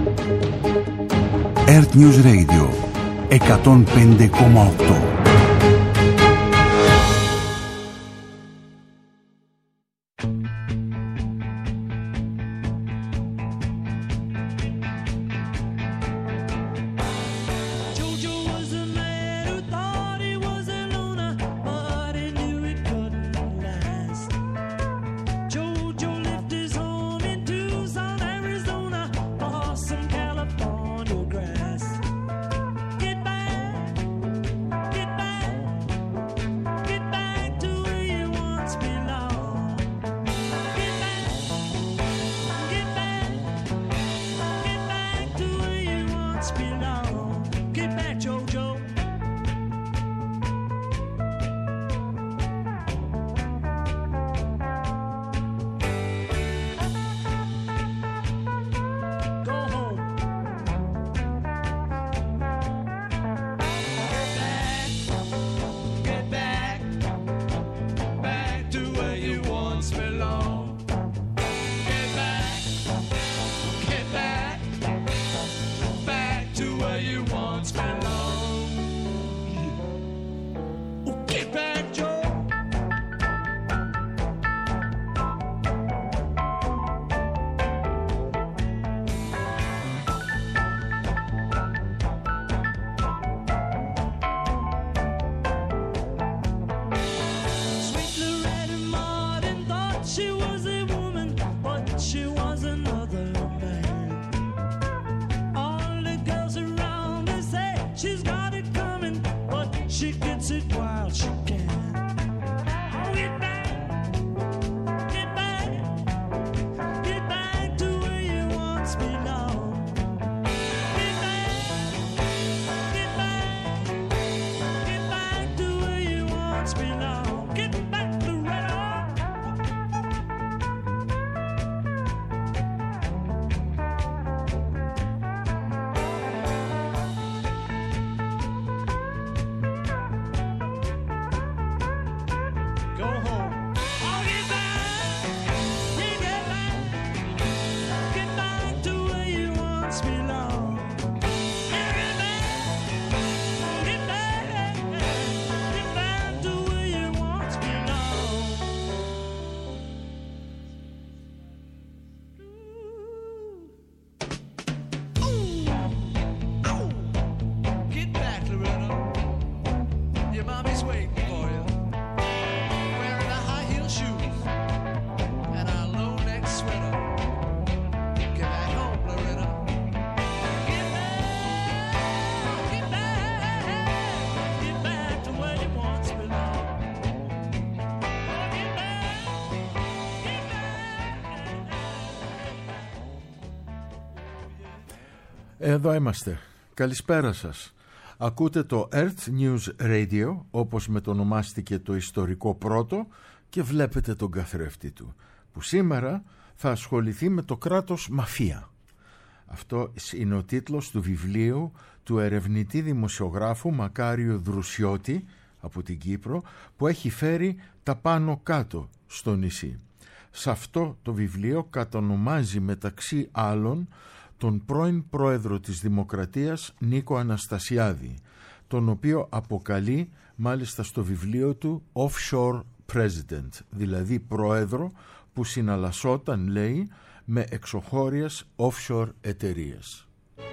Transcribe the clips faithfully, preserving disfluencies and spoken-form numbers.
Earth News Radio εκατόν πέντε κόμμα οκτώ. Εδώ είμαστε. Καλησπέρα σας. Ακούτε το Earth News Radio, όπως μετονομάστηκε το ιστορικό πρώτο, και βλέπετε τον καθρέφτη του, που σήμερα θα ασχοληθεί με το κράτος μαφία. Αυτό είναι ο τίτλος του βιβλίου του ερευνητή δημοσιογράφου Μακάριου Δρουσιώτη από την Κύπρο, που έχει φέρει τα πάνω κάτω στο νησί. Σε αυτό το βιβλίο κατονομάζει μεταξύ άλλων τον πρώην πρόεδρο της Δημοκρατίας Νίκο Αναστασιάδη, τον οποίο αποκαλεί μάλιστα στο βιβλίο του offshore president, δηλαδή πρόεδρο που συναλλασσόταν, λέει, με εξωχώριες offshore εταιρείες.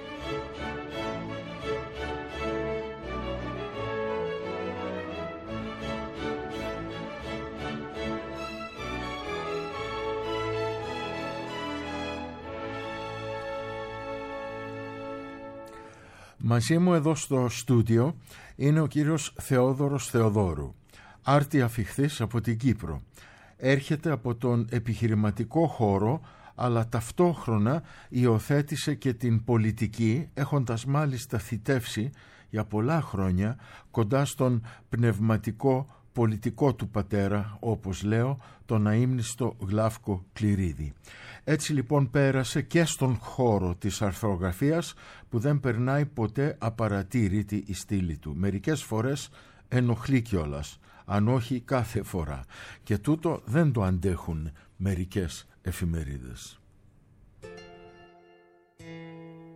Μαζί μου εδώ στο στούντιο είναι ο κύριος Θεόδωρος Θεοδόρου, άρτη αφιχθής από την Κύπρο. Έρχεται από τον επιχειρηματικό χώρο, αλλά ταυτόχρονα υιοθέτησε και την πολιτική, έχοντας μάλιστα θητεύσει για πολλά χρόνια κοντά στον πνευματικό πολιτικό του πατέρα, όπως λέω, τον αείμνηστο Γλάφκο Κληρίδη. Έτσι λοιπόν πέρασε και στον χώρο της αρθρογραφίας, που δεν περνάει ποτέ απαρατήρητη η στήλη του. Μερικές φορές ενοχλεί κιόλας, αν όχι κάθε φορά, και τούτο δεν το αντέχουν μερικές εφημερίδες.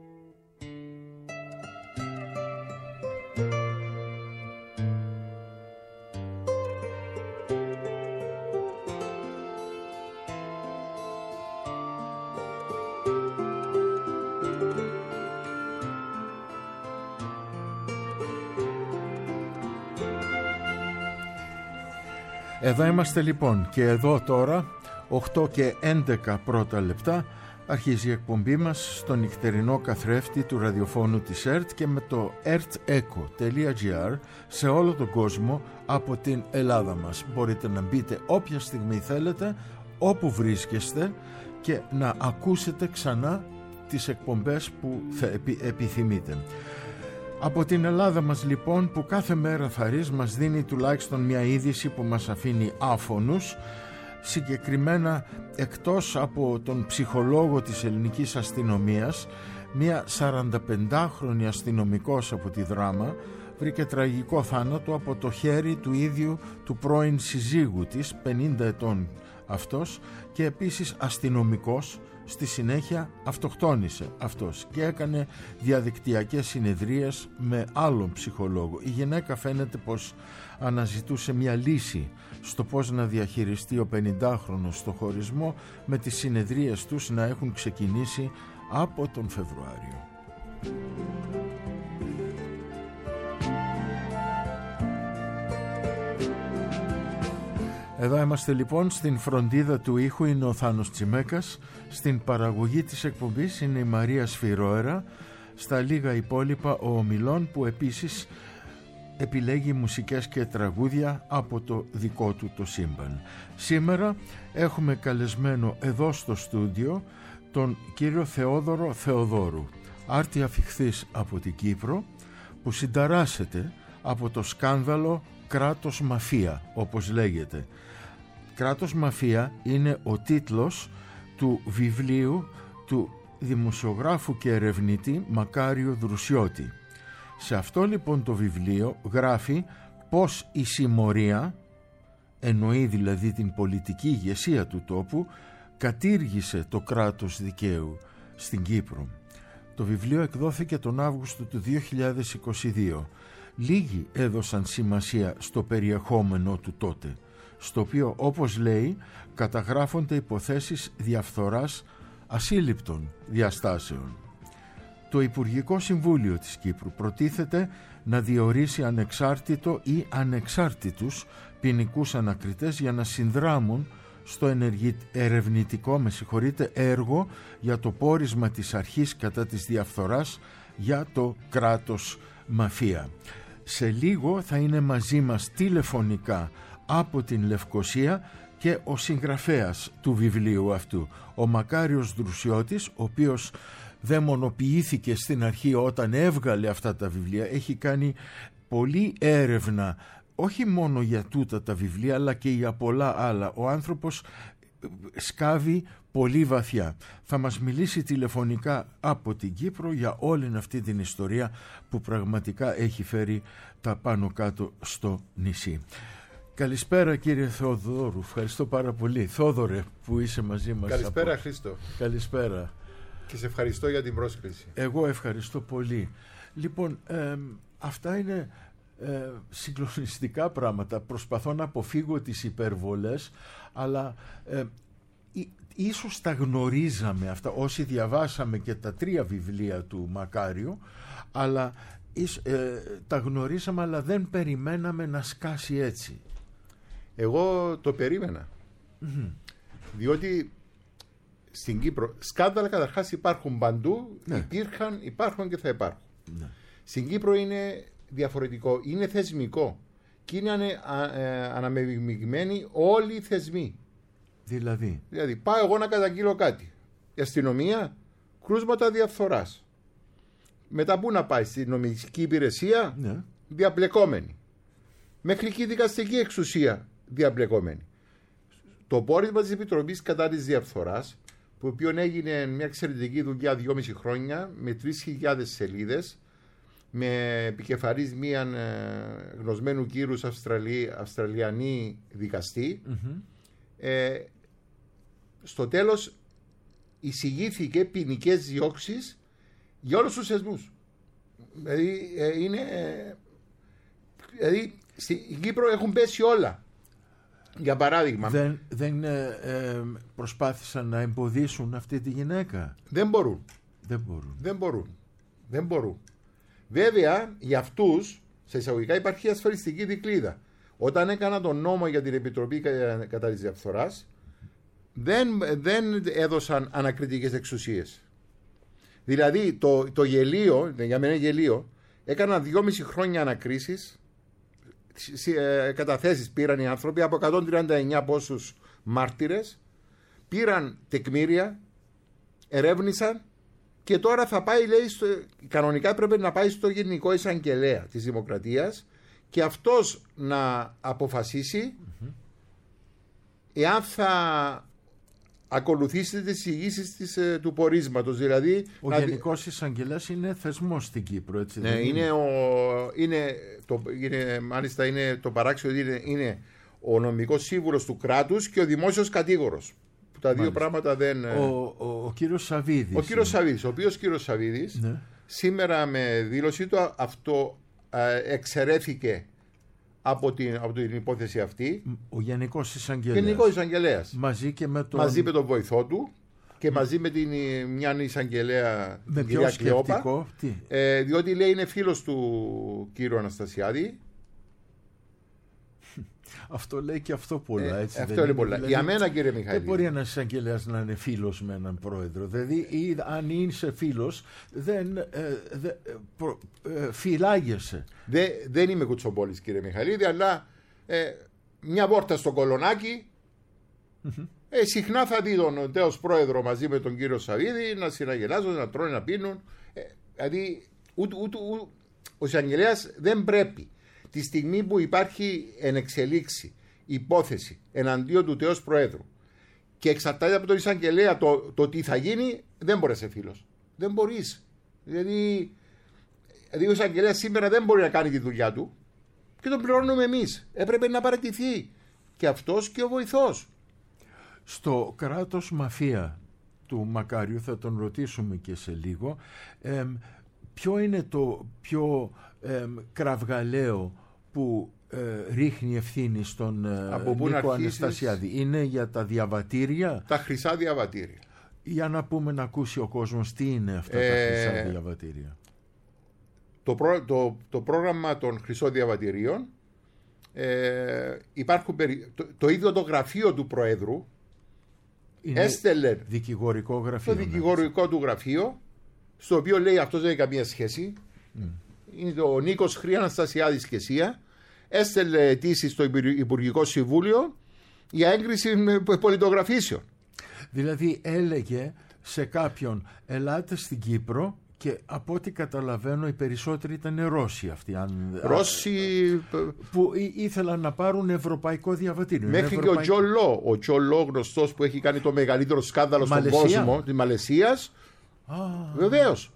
Εδώ είμαστε λοιπόν και εδώ τώρα οκτώ και έντεκα πρώτα λεπτά αρχίζει η εκπομπή μας στο νυχτερινό καθρέφτη του ραδιοφώνου της ΕΡΤ και με το ερτ-εκο τελεία τζι άρ σε όλο τον κόσμο από την Ελλάδα μας. Μπορείτε να μπείτε όποια στιγμή θέλετε, όπου βρίσκεστε και να ακούσετε ξανά τις εκπομπές που θα επι, επιθυμείτε. Από την Ελλάδα μας λοιπόν, που κάθε μέρα Θαρής μας δίνει τουλάχιστον μια είδηση που μας αφήνει άφωνους, συγκεκριμένα εκτός από τον ψυχολόγο της ελληνικής αστυνομίας, μια σαρανταπεντάχρονη αστυνομικός από τη Δράμα βρήκε τραγικό θάνατο από το χέρι του ίδιου του πρώην συζύγου της, πενήντα ετών αυτός, και επίσης αστυνομικός. Στη συνέχεια αυτοκτόνησε αυτός και έκανε διαδικτυακές συνεδρίες με άλλον ψυχολόγο. Η γυναίκα φαίνεται πως αναζητούσε μια λύση στο πώς να διαχειριστεί ο πενηντάχρονος στο χωρισμό, με τις συνεδρίες τους να έχουν ξεκινήσει από τον Φεβρουάριο. Εδώ είμαστε λοιπόν, στην φροντίδα του ήχου είναι ο Θάνος Τσιμέκας, στην παραγωγή της εκπομπής είναι η Μαρία Σφυρόερα, στα λίγα υπόλοιπα ο Ομιλών, που επίσης επιλέγει μουσικές και τραγούδια από το δικό του το σύμπαν. Σήμερα έχουμε καλεσμένο εδώ στο στούντιο τον κύριο Θεόδωρο Θεοδόρου, άρτια φιχθής από την Κύπρο, που συνταράσσεται από το σκάνδαλο κράτος μαφία, όπως λέγεται. Κράτος μαφία είναι ο τίτλος του βιβλίου του δημοσιογράφου και ερευνητή Μακάριου Δρουσιώτη. Σε αυτό λοιπόν το βιβλίο γράφει πως η συμμορία, εννοεί δηλαδή την πολιτική ηγεσία του τόπου, κατήργησε το κράτος δικαίου στην Κύπρο. Το βιβλίο εκδόθηκε τον Αύγουστο του δύο χιλιάδες είκοσι δύο. Λίγοι έδωσαν σημασία στο περιεχόμενο του τότε, στο οποίο, όπως λέει, καταγράφονται υποθέσεις διαφθοράς ασύλληπτων διαστάσεων. Το Υπουργικό Συμβούλιο της Κύπρου προτίθεται να διορίσει ανεξάρτητο ή ανεξάρτητους ποινικούς ανακριτές για να συνδράμουν στο ενεργη... ερευνητικό με συγχωρείτε, έργο για το πόρισμα της αρχής κατά της διαφθοράς για το κράτος μαφία. Σε λίγο θα είναι μαζί μας τηλεφωνικά από την Λευκοσία και ο συγγραφέας του βιβλίου αυτού, ο Μακάριος Δρουσιώτης, ο οποίος δαιμονοποιήθηκε στην αρχή όταν έβγαλε αυτά τα βιβλία. Έχει κάνει πολλή έρευνα, όχι μόνο για τούτα τα βιβλία, αλλά και για πολλά άλλα. Ο άνθρωπος σκάβει πολύ βαθιά. Θα μας μιλήσει τηλεφωνικά από την Κύπρο για όλη αυτή την ιστορία που πραγματικά έχει φέρει τα πάνω κάτω στο νησί. Καλησπέρα κύριε Θεοδόρου, ευχαριστώ πάρα πολύ. Θόδωρε που είσαι μαζί μας. Καλησπέρα από... Χρήστο. Καλησπέρα. Και σε ευχαριστώ για την πρόσκληση. Εγώ ευχαριστώ πολύ. Λοιπόν, ε, αυτά είναι ε, συγκλονιστικά πράγματα. Προσπαθώ να αποφύγω τις υπερβολές, αλλά ε, ίσως τα γνωρίζαμε αυτά όσοι διαβάσαμε και τα τρία βιβλία του Μακάριου, αλλά ε, τα γνωρίζαμε, αλλά δεν περιμέναμε να σκάσει έτσι. Εγώ το περίμενα. Mm-hmm. Διότι στην Κύπρο σκάνδαλα καταρχάς υπάρχουν παντού, ναι. Υπήρχαν, υπάρχουν και θα υπάρχουν. Ναι. Στην Κύπρο είναι διαφορετικό, είναι θεσμικό και είναι ανε, α, ε, αναμειγμένοι όλοι οι θεσμοί. Δηλαδή. Δηλαδή πάω εγώ να καταγγείλω κάτι, η αστυνομία, κρούσματα διαφθοράς. Μετά πού να πάει, στην νομική υπηρεσία, ναι. Διαπλεκόμενη. Μέχρι και η δικαστική εξουσία διαπλεκόμενη. Το πόρισμα της Επιτροπής κατά της διαφθοράς, που οποίο έγινε μια εξαιρετική δουλειά δυόμιση χρόνια με τρεις χιλιάδες σελίδες, με επικεφαλής μίαν γνωσμένου κύρους Αυστραλί, Αυστραλιανή δικαστή, mm-hmm. ε, στο τέλος εισηγήθηκε ποινικές διώξεις για όλους τους θεσμούς. Δηλαδή ε, είναι ε, δηλαδή στην Κύπρο έχουν πέσει όλα. Για παράδειγμα, δεν, δεν ε, ε, προσπάθησαν να εμποδίσουν αυτή τη γυναίκα. Δεν μπορούν. Δεν μπορούν. Δεν μπορούν. Δεν μπορούν. Βέβαια, για αυτούς, σε εισαγωγικά υπάρχει ασφαλιστική δικλείδα. Όταν έκανα τον νόμο για την Επιτροπή κατά της διαφθοράς, δεν, δεν έδωσαν ανακριτικές εξουσίες. Δηλαδή το, το γελίο, για μένα γελίο, έκαναν δυόμιση χρόνια ανακρίσεις, καταθέσεις πήραν οι άνθρωποι από εκατόν τριάντα εννιά πόσους μάρτυρες, πήραν τεκμήρια, ερεύνησαν και τώρα θα πάει, λέει, στο, κανονικά πρέπει να πάει στο Γενικό Εισαγγελέα της Δημοκρατίας και αυτός να αποφασίσει mm-hmm. εάν θα ακολουθήσει τις εισηγήσεις της, του πορίσματος. Δηλαδή, ο να... Γενικός Εισαγγελέας είναι θεσμός στην Κύπρο, έτσι ναι, δεν είναι? Είναι, ο, είναι, το, είναι, μάλιστα είναι το παράξενο, είναι, είναι ο νομικός σύμβουλος του κράτους και ο δημόσιος κατήγορος. Που τα δύο μάλιστα. πράγματα δεν... Ο, ο, ο κύριος Σαββίδης. Ο κύριος Σαββίδης, ο οποίος κύριος Σαββίδης ναι. σήμερα με δήλωσή του αυτό ε, εξαιρέθηκε από την, από την υπόθεση αυτή. Ο Γενικός Εισαγγελέας. Γενικός Εισαγγελέας. Μαζί και με τον... Μαζί με τον βοηθό του και μαζί με την μια εισαγγελέα, με την κυρία Κλεόπα. Ε, διότι λέει είναι φίλος του κύριου Αναστασιάδη. Αυτό λέει και αυτό πολλά. Έτσι, ε, αυτό είναι πολλά. Δηλαδή, για μένα, κύριε Μιχαήλ. Δεν μπορεί ένας εισαγγελέας να είναι φίλος με έναν πρόεδρο. Δηλαδή, ή, αν είσαι φίλος, δεν ε, δε, προ, ε, φυλάγεσαι. Δε, δεν είμαι κουτσομπόλης, κύριε Μιχαήλ, αλλά ε, μια βόρτα στο κολονάκι. Mm-hmm. Ε, συχνά θα δει τον τέος πρόεδρο μαζί με τον κύριο Σαββίδη να συναγελάζουν, να τρώνε, να πίνουν. Ε, δηλαδή, ούτε, ούτε, ούτε, ο εισαγγελέας δεν πρέπει. Τη στιγμή που υπάρχει εν εξελίξη υπόθεση εναντίον του τέος Προέδρου και εξαρτάται από τον εισαγγελέα το, το τι θα γίνει, δεν μπορεί να είσαι φίλος. Δεν μπορείς. Δηλαδή, δηλαδή ο εισαγγελέας σήμερα δεν μπορεί να κάνει τη δουλειά του και τον πληρώνουμε εμείς. Έπρεπε να παραιτηθεί και αυτός και ο βοηθός. Στο κράτος μαφία του Μακάριου, θα τον ρωτήσουμε και σε λίγο, ε, ποιο είναι το πιο ε, κραυγαλαίο που ε, ρίχνει ευθύνη στον ε, Νίκο Αναστασιάδη? Είναι για τα διαβατήρια? Τα χρυσά διαβατήρια. Για να πούμε, να ακούσει ο κόσμος τι είναι αυτά ε, τα χρυσά διαβατήρια. Το, προ, το, το πρόγραμμα των χρυσών διαβατηρίων ε, υπάρχουν περι, το, το ίδιο το γραφείο του Προέδρου είναι έστελε δικηγορικό γραφείο, το δικηγορικό ναι. του γραφείο, στο οποίο λέει αυτός δεν έχει καμία σχέση. Mm. Είναι το Νίκος Χρή Αναστασιάδης και Σία. Έστελε αιτήσεις στο Υπουργικό Συμβούλιο για έγκριση πολιτογραφήσεων. Δηλαδή έλεγε σε κάποιον, ελάτε στην Κύπρο, και από ό,τι καταλαβαίνω οι περισσότεροι ήταν Ρώσοι αυτοί. Αν, Ρώσοι που ήθελαν να πάρουν ευρωπαϊκό διαβατήριο. Μέχρι ευρωπαϊκό... και ο Τζολό, ο Τζολό γνωστός που έχει κάνει το μεγαλύτερο σκάνδαλο στον κόσμο της Μαλαισίας. Βεβαίως.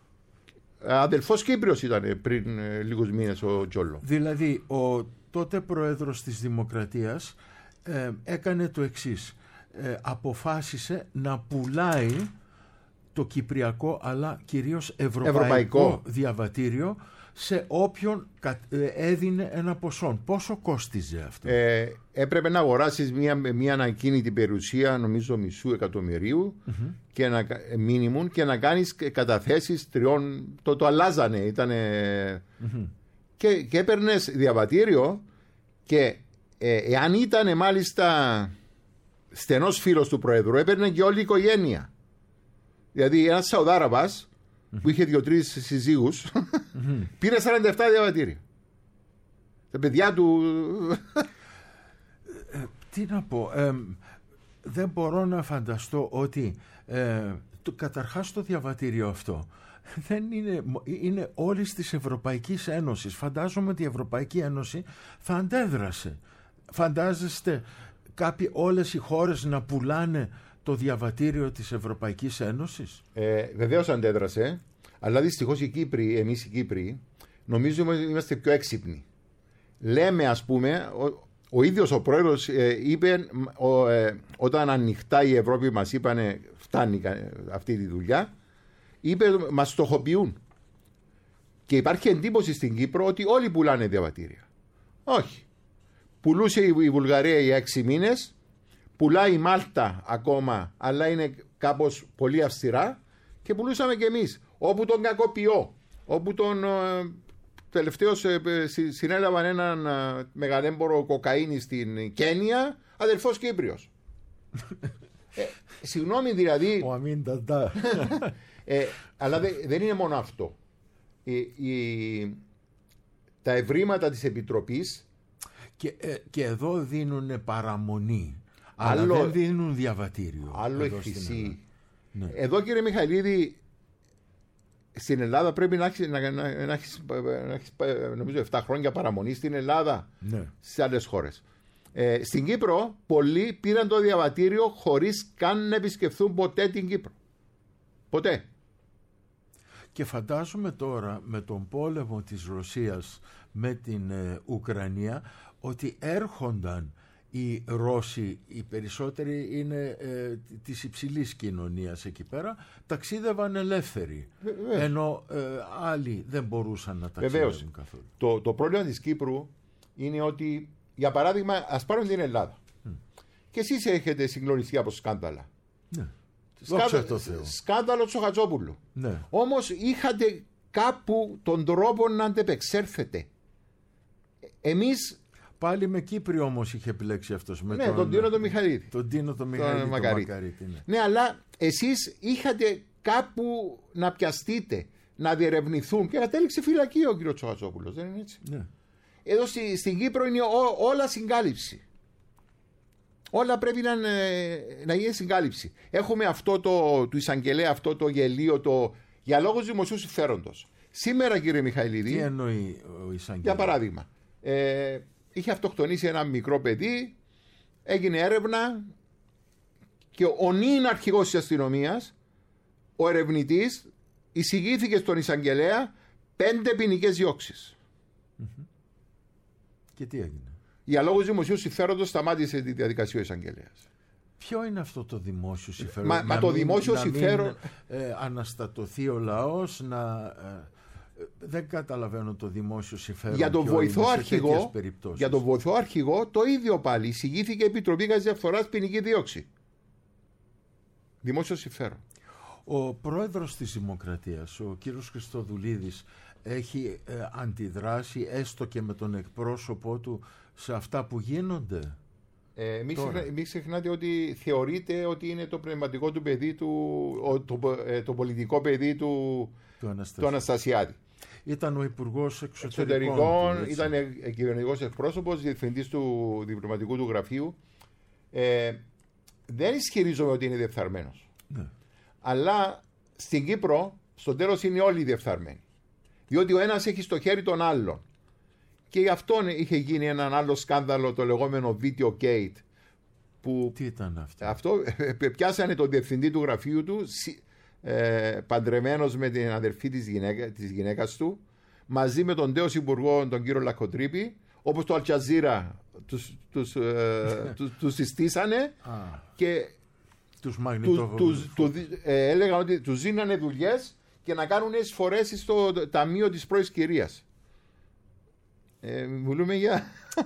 Αδελφός Κύπριος ήταν πριν ε, λίγους μήνες ο Τζολό. Δηλαδή ο τότε πρόεδρος της Δημοκρατίας ε, έκανε το εξής. Ε, αποφάσισε να πουλάει το κυπριακό αλλά κυρίως ευρωπαϊκό, ευρωπαϊκό. διαβατήριο σε όποιον έδινε ένα ποσό. Πόσο κόστιζε αυτό? Ε, έπρεπε να αγοράσεις μια, μια ανακίνητη περιουσία, νομίζω μισού εκατομμυρίου mm-hmm. και να, μίνιμουμ, και να κάνεις καταθέσεις τριών. Το, το αλλάζανε. Ήτανε, mm-hmm. και, και έπαιρνες διαβατήριο και ε, εάν ήταν μάλιστα στενός φίλος του Προέδρου, έπαιρνε και όλη η οικογένεια. Δηλαδή ένας Σαουδάραβας mm-hmm. που είχε δύο-τρεις συζύγους mm-hmm. πήρε σαράντα επτά διαβατήρια. Τα παιδιά του... ε, τι να πω, ε, δεν μπορώ να φανταστώ ότι ε, το, καταρχάς το διαβατήριο αυτό δεν είναι, είναι όλης της Ευρωπαϊκής Ένωσης. Φαντάζομαι ότι η Ευρωπαϊκή Ένωση θα αντέδρασε. Φαντάζεστε κάποιοι, όλες οι χώρες να πουλάνε το διαβατήριο της Ευρωπαϊκής Ένωσης? Ε, βεβαίως αντέδρασε, αλλά δυστυχώς οι Κύπροι, εμείς οι Κύπροι, νομίζουμε ότι είμαστε πιο έξυπνοι. Λέμε, ας πούμε, ο, ο ίδιος ο πρόεδρος ε, είπε, ο, ε, όταν ανοιχτά η Ευρώπη μας είπανε φτάνει αυτή τη δουλειά, είπε μας στοχοποιούν. Και υπάρχει εντύπωση στην Κύπρο ότι όλοι πουλάνε διαβατήρια. Όχι. Πουλούσε η Βουλγαρία για έξι μήνες, πουλάει η Μάλτα ακόμα, αλλά είναι κάπως πολύ αυστηρά, και πουλούσαμε κι εμείς. Όπου τον κακοποιώ, όπου τον, Τελευταίως συνέλαβαν έναν μεγαλέμπορο κοκαίνη στην Κένια, αδελφός Κύπριος. ε, συγγνώμη δηλαδή. Ο Αμίνταντά. ε, αλλά δε, δεν είναι μόνο αυτό. Η, η, τα ευρήματα της Επιτροπής. Και, ε, και εδώ δίνουν παραμονή. Άλλο, αλλά δεν δίνουν διαβατήριο. Άλλο η χρυσή. Ναι. Εδώ, κύριε Μιχαηλίδη, στην Ελλάδα πρέπει να έχεις, να, να, να έχεις, να έχεις νομίζω επτά χρόνια παραμονή στην Ελλάδα, ναι. Στις άλλες χώρες. Ε, στην Κύπρο πολλοί πήραν το διαβατήριο χωρίς καν να επισκεφθούν ποτέ την Κύπρο. Ποτέ. Και φαντάζομαι τώρα με τον πόλεμο της Ρωσίας με την ε, Ουκρανία ότι έρχονταν οι Ρώσοι, οι περισσότεροι είναι ε, της υψηλής κοινωνίας εκεί πέρα, ταξίδευαν ελεύθεροι. Βεβαίως. Ενώ ε, άλλοι δεν μπορούσαν να ταξιδεύουν. Βεβαίως. Καθόλου. Το, το πρόβλημα της Κύπρου είναι ότι, για παράδειγμα, ας πάρουμε την Ελλάδα. Mm. Και εσείς έχετε συγκλονιστεί από σκάνδαλα. Ναι. Σκάνδα, σκάνδαλο Τσοχατζόπουλου. Ναι. Όμως είχατε κάπου τον τρόπο να αντεπεξέλθετε. Εμείς. Πάλι με Κύπριο όμως είχε επιλέξει αυτός. Με ναι, τον, τον Τίνο τον Μιχαλίδη. Τον Τίνο τον Μιχαλίδη. Τον Μακαρίτη. Μακαρίτη ναι. ναι, αλλά εσείς είχατε κάπου να πιαστείτε, να διερευνηθούν και κατέληξε φυλακή ο κ. Τσοχατζόπουλος. Δεν είναι έτσι. Ναι. Εδώ στη, στην Κύπρο είναι ό, όλα συγκάλυψη. Όλα πρέπει να, να γίνει συγκάλυψη. Έχουμε αυτό το, του εισαγγελέα, αυτό το γελίο, το, για λόγους δημοσίου συμφέροντος. Σήμερα, κύριε Μιχαηλίδη. Τι εννοεί ο εισαγγελέας? Για παράδειγμα, ε, είχε αυτοκτονήσει ένα μικρό παιδί, έγινε έρευνα και ο νυν αρχηγός της αστυνομίας, ο ερευνητής, εισηγήθηκε στον εισαγγελέα πέντε ποινικές διώξεις. Mm-hmm. Και τι έγινε? Για λόγους δημοσίου συμφέροντος σταμάτησε τη διαδικασία ο εισαγγελέας. Ποιο είναι αυτό το δημόσιο συμφέρον? Μα, μα το μην, δημόσιο να συμφέρον. Μην, ε, αναστατωθεί ο λαός, να. Ε, δεν καταλαβαίνω το δημόσιο συμφέρον. Για τον βοηθό αρχηγό, για τον βοηθό αρχηγό το ίδιο πάλι. Εισηγήθηκε η Επιτροπή για διαφθοράς ποινική δίωξη. Δημόσιο συμφέρον. Ο πρόεδρος της Δημοκρατίας, ο κύριος Χριστοδουλίδης, έχει ε, αντιδράσει έστω και με τον εκπρόσωπό του σε αυτά που γίνονται? Ε, μην, ξεχνα, μην ξεχνάτε ότι θεωρείται ότι είναι το πνευματικό του παιδί του, ο, το, ε, το πολιτικό παιδί του, του, Αναστασιάδη. του Αναστασιάδη. Ήταν ο Υπουργός Εξωτερικών, Εξωτερικών του, ήταν κυβερνητικός εκπρόσωπος, διευθυντής του διπλωματικού του γραφείου. Ε, δεν ισχυρίζομαι ότι είναι διεφθαρμένος. Ναι. Αλλά στην Κύπρο στο τέλος είναι όλοι διεφθαρμένοι. Διότι ο ένας έχει στο χέρι τον άλλον. Και γι' αυτόν είχε γίνει έναν άλλο σκάνδαλο, το λεγόμενο Video Gate. Που τι ήταν αυτό? Αυτό πιάσανε τον διευθυντή του γραφείου του, ε, παντρεμένος με την αδερφή της, γυναίκα, της γυναίκας του, μαζί με τον τέος υπουργό, τον κύριο Λακοτρίπη, όπως το Αλτζαζίρα τους, τους, ε, τους, τους συστήσανε και τους μαγνητοφωνούς. Τους, τους, τους, ε, έλεγαν ότι τους δίνανε δουλειές και να κάνουν εισφορές στο ταμείο της πρώης κυρίας. Ε, μιλούμε για...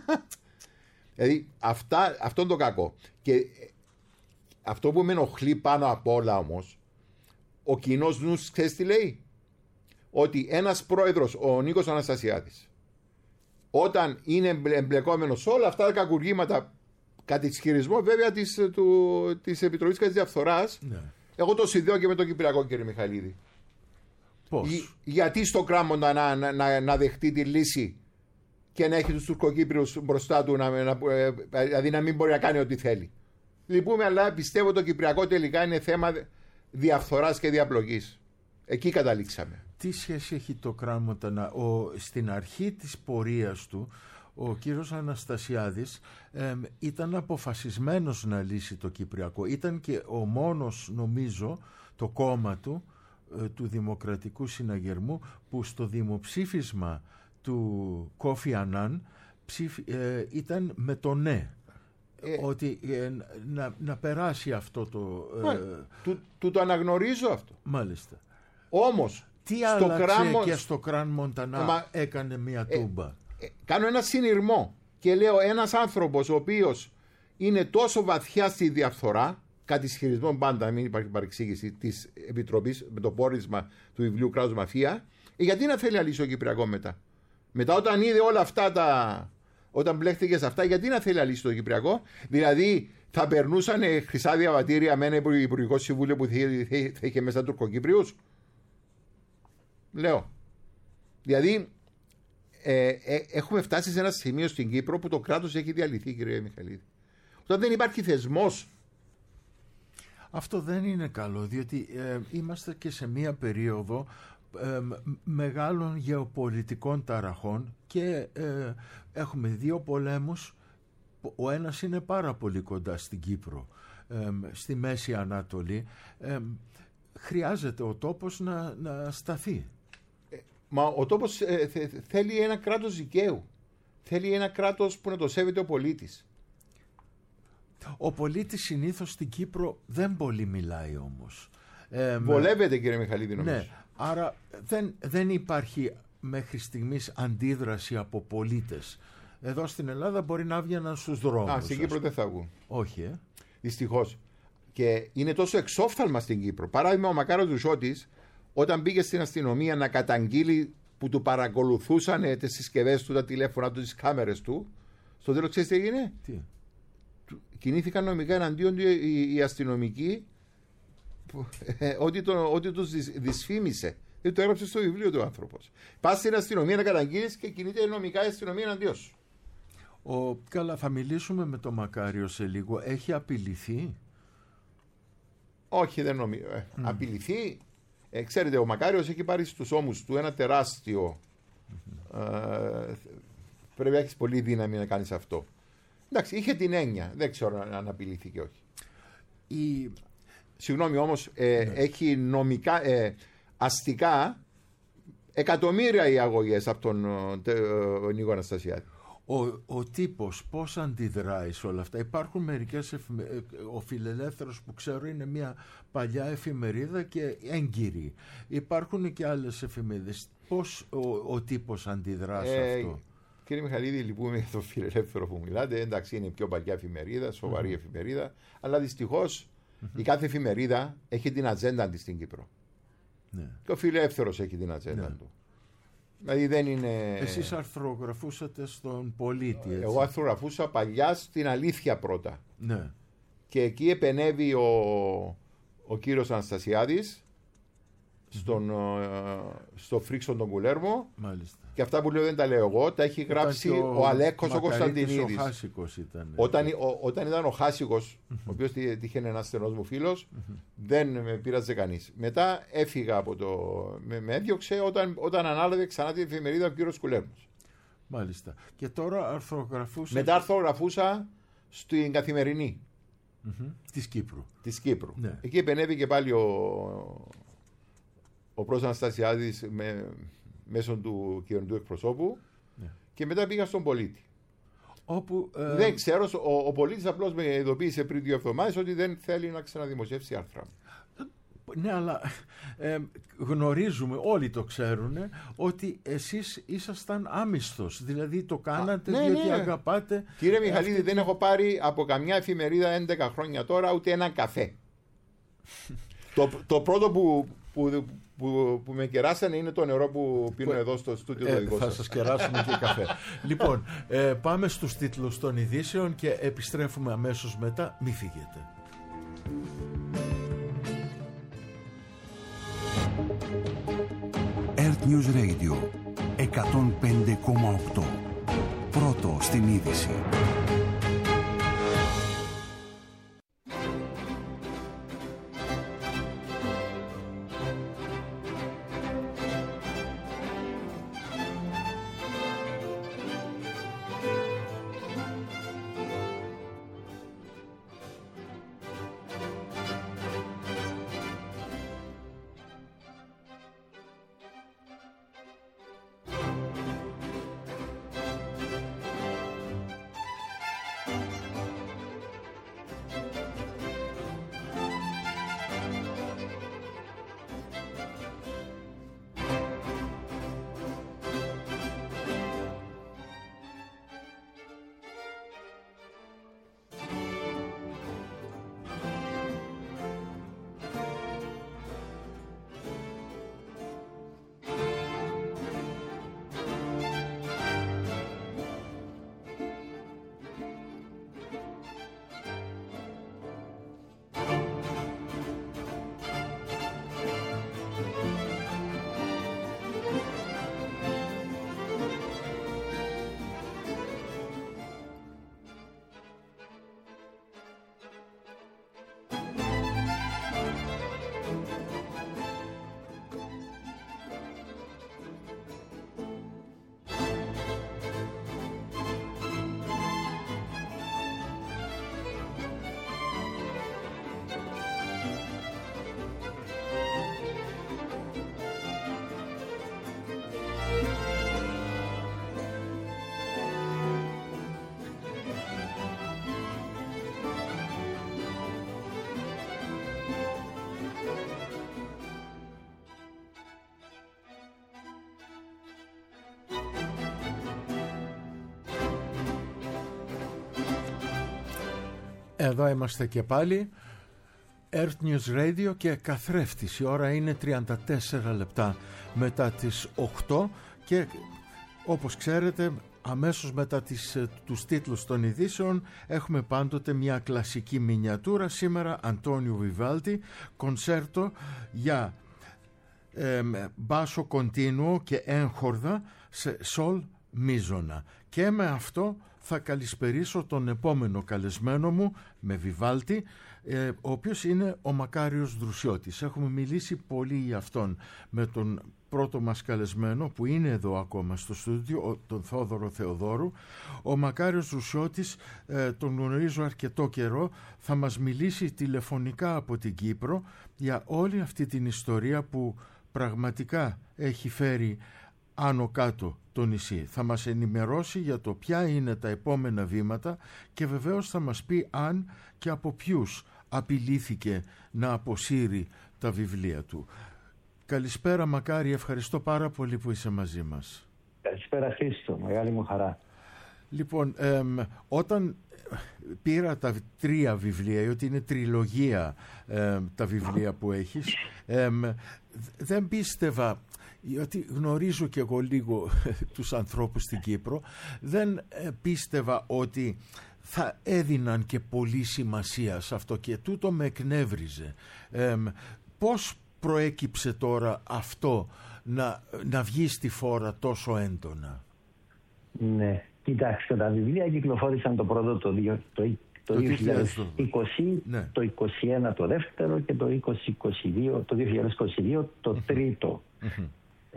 δηλαδή αυτά, αυτό είναι το κακό. Και αυτό που με ενοχλεί πάνω απ' όλα όμως, ο κοινός νους, ξέρεις τι λέει? Ότι ένας πρόεδρος, ο Νίκος Αναστασιάδης, όταν είναι εμπλεκόμενος σε όλα αυτά τα κακουργήματα, κατά ισχυρισμό βέβαια της, του, της Επιτροπής της Διαφθοράς, ναι. Εγώ το συνδέω και με τον Κυπριακό, κύριε Μιχαηλίδη. Πώς? Γι, γιατί στο Κράμοντα να, να, να, να δεχτεί τη λύση και να έχει τους Τουρκοκύπριους μπροστά του, να, να, δηλαδή να μην μπορεί να κάνει ό,τι θέλει. Λυπούμε, αλλά πιστεύω το Κυπριακό τελικά είναι θέμα διαφθοράς και διαπλογής. Εκεί καταλήξαμε. Τι σχέση έχει το Κράμοντα? Να, ο, στην αρχή της πορείας του ο κύριος Αναστασιάδης ε, ήταν αποφασισμένος να λύσει το Κυπριακό. Ήταν και ο μόνος, νομίζω, το κόμμα του, ε, του Δημοκρατικού Συναγερμού, που στο δημοψήφισμα του Κόφι Ανάν ψήφι, ε, ήταν με το ναι. Ε, ότι ε, να, να περάσει αυτό το... Ε, μα, του, του το αναγνωρίζω αυτό. Μάλιστα. Όμως... Τι στο άλλαξε κράμο... και στο Κράν Μοντανά μα... έκανε μια τούμπα. Ε, ε, κάνω ένα συνειρμό και λέω ένας άνθρωπος ο οποίος είναι τόσο βαθιά στη διαφθορά, κατ' ισχυρισμό πάντα, μην υπάρχει παρεξήγηση, της Επιτροπής με το πόρισμα του βιβλίου Κράτος Μαφία, ε, γιατί να θέλει να λύσει ο Κυπριακό μετά? Μετά όταν είδε όλα αυτά τα... Όταν μπλέχτηκε σε αυτά, γιατί να θέλει να λύσει το Κυπριακό? Δηλαδή θα περνούσαν χρυσά διαβατήρια με ένα υπουργικό συμβούλιο που θα είχε μέσα Τουρκοκύπριους? Λέω. Δηλαδή ε, ε, έχουμε φτάσει σε ένα σημείο στην Κύπρο που το κράτος έχει διαλυθεί, κύριε Μιχαλίδη. Όταν δεν υπάρχει θεσμός. Αυτό δεν είναι καλό, διότι ε, είμαστε και σε μία περίοδο ε, μεγάλων γεωπολιτικών ταραχών και ε, έχουμε δύο πολέμους. Ο ένας είναι πάρα πολύ κοντά στην Κύπρο, ε, στη Μέση Ανατολή. Ε, χρειάζεται ο τόπος να, να σταθεί. Ε, μα ο τόπος ε, θε, θέλει ένα κράτος δικαίου. Θέλει ένα κράτος που να το σέβεται ο πολίτης. Ο πολίτης συνήθως στην Κύπρο δεν πολύ μιλάει όμως. Ε, Βολεύεται, κύριε Μιχαλίδη, νομίζω. Ναι, άρα δεν, δεν υπάρχει μέχρι στιγμής αντίδραση από πολίτες. Εδώ στην Ελλάδα μπορεί να βγαίνουν στους δρόμους. Α, στην Κύπρο δεν θα βγουν. Όχι, ε. Δυστυχώς. Και είναι τόσο εξόφθαλμα στην Κύπρο. Παράδειγμα, ο Μακάρος Δουσότης, όταν πήγε στην αστυνομία να καταγγείλει που του παρακολουθούσαν τις συσκευές του, τα τηλέφωνα του, τις κάμερες του, στο τέλος ξέρεις τι έγινε? Τι? Κινήθηκαν νομικά εναντίον οι, οι αστυνομικοί που, ε, ότι, το, ότι τους δυσφήμισε. Δεν το έγραψε στο βιβλίο του ο άνθρωπος. Πας στην αστυνομία να καταγγείλεις και κινείται νομικά η αστυνομία εναντίον σου. Ο, καλά, θα μιλήσουμε με τον Μακάριο σε λίγο. Έχει απειληθεί? Όχι, δεν νομίζω. Ε, mm. Απειληθεί. Ε, ξέρετε, ο Μακάριος έχει πάρει στους ώμους του ένα τεράστιο. Mm-hmm. Ε, πρέπει να έχεις πολύ δύναμη να κάνεις αυτό. Εντάξει, είχε την έννοια. Δεν ξέρω αν απειλήθηκε και όχι. Η... Συγγνώμη όμως, ε, ναι. έχει νομικά, ε, αστικά εκατομμύρια οι αγωγές από τον ε, Νίκο Αναστασιάδη. Ο, ο τύπος πώς αντιδράει σε όλα αυτά? Υπάρχουν μερικές εφημε... ο Φιλελεύθερος που ξέρω είναι μια παλιά εφημερίδα και έγκυρη. Υπάρχουν και άλλες εφημερίδες. Πώς ο, ο τύπος αντιδρά σε ε, αυτό? Κύριε Μιχαλίδη, λυπούμε για το Φιλελεύθερο που μιλάτε. Εντάξει, είναι πιο παλιά εφημερίδα, σοβαρή mm-hmm. εφημερίδα, αλλά δυστυχώς mm-hmm. η κάθε εφημερίδα έχει την ατζέντα της στην Κύπρο. Ναι. Και ο Φιλελεύθερος έχει την ατζέντα ναι. του. Δηλαδή δεν είναι... Εσείς αρθρογραφούσατε στον Πολίτη, έτσι? Εγώ αρθρογραφούσα παλιά στην Αλήθεια πρώτα. Ναι. Και εκεί επενεύει ο, ο κύριος Αναστασιάδης στον, mm-hmm. στο Φρίξον τον Κουλέρμο. Μάλιστα. Και αυτά που λέω δεν τα λέω εγώ, τα έχει γράψει ο, ο Αλέκος ο Κωνσταντινίδης. Ο Χάσικος ήταν. Όταν, ο, όταν ήταν ο Χάσικος, mm-hmm. ο οποίος τύχε ένας στενός μου φίλος, mm-hmm. δεν με πείραζε κανείς. Μετά έφυγα από το... Με, με έδιωξε όταν, όταν ανάλαβε ξανά την εφημερίδα ο κύριος Κουλέρμος. Μάλιστα. Και τώρα αρθρογραφούσα... Μετά αρθρογραφούσα στην Καθημερινή. Mm-hmm. Της Κύπρου. Της Κύπρου. Ναι. Εκεί επενέβη και πάλι ο, ο πρόεδρος Αναστασιάδης με... μέσω του κυβερνητικού εκπροσώπου yeah. και μετά πήγα στον Πολίτη. Όπου, ε... Δεν ξέρω, ο, ο Πολίτης απλώς με ειδοποίησε πριν δύο εβδομάδες ότι δεν θέλει να ξαναδημοσιεύσει άρθρα. Ναι, αλλά ε, γνωρίζουμε, όλοι το ξέρουν, ότι εσείς ήσασταν άμυστος. Δηλαδή το κάνατε Α, ναι, διότι ναι. αγαπάτε. Κύριε Μιχαλίδη, αυτή... δεν έχω πάρει από καμιά εφημερίδα έντεκα χρόνια τώρα ούτε έναν καφέ. το, το πρώτο που, που, που, που με κεράσανε είναι το νερό που πίνω που... εδώ στο στούντιο ε, το δικό θα σας. σας κεράσουμε και καφέ. Λοιπόν, ε, πάμε στους τίτλους των ειδήσεων και επιστρέφουμε αμέσως μετά. Μη φύγετε. Earth News Radio εκατόν πέντε κόμμα οκτώ. Πρώτο στην είδηση. Εδώ είμαστε και πάλι, Earth News Radio και καθρέφτης. Η ώρα είναι τριάντα τέσσερα λεπτά μετά τις οκτώ και όπως ξέρετε αμέσως μετά τις, τους τίτλους των ειδήσεων έχουμε πάντοτε μια κλασική μινιατούρα. Σήμερα Αντώνιο Βιβάλτι, κονσέρτο για ε, μπάσο κοντίνουο και έγχορδα σε σολ μίζωνα. Και με αυτό θα καλησπερίσω τον επόμενο καλεσμένο μου με Βιβάλτι, ε, ο οποίος είναι ο Μακάριος Δρουσιώτης. Έχουμε μιλήσει πολύ για αυτόν με τον πρώτο μας καλεσμένο που είναι εδώ ακόμα στο στούντιο, τον Θόδωρο Θεοδόρου. Ο Μακάριος Δρουσιώτης ε, τον γνωρίζω αρκετό καιρό, θα μας μιλήσει τηλεφωνικά από την Κύπρο για όλη αυτή την ιστορία που πραγματικά έχει φέρει άνω κάτω το νησί. Θα μας ενημερώσει για το ποια είναι τα επόμενα βήματα και βεβαίως θα μας πει αν και από ποιους απειλήθηκε να αποσύρει τα βιβλία του. Καλησπέρα Μακάρη, ευχαριστώ πάρα πολύ που είσαι μαζί μας. Καλησπέρα Χρήστο, μεγάλη μου χαρά. Λοιπόν, εμ, όταν πήρα τα τρία βιβλία, γιατί είναι τριλογία εμ, τα βιβλία που έχεις, εμ, δεν πίστευα, γιατί γνωρίζω και εγώ λίγο τους ανθρώπους στην Κύπρο, δεν πίστευα ότι θα έδιναν και πολύ σημασία σε αυτό και τούτο με εκνεύριζε. Εμ, πώς προέκυψε τώρα αυτό να, να βγει στη φόρα τόσο έντονα? Ναι, κοιτάξτε, τα βιβλία κυκλοφόρησαν το πρώτο το, το, το, το δύο χιλιάδες είκοσι, ναι. Το είκοσι ένα το δεύτερο και το είκοσι είκοσι δύο, το δύο χιλιάδες είκοσι δύο το τρίτο. Mm-hmm.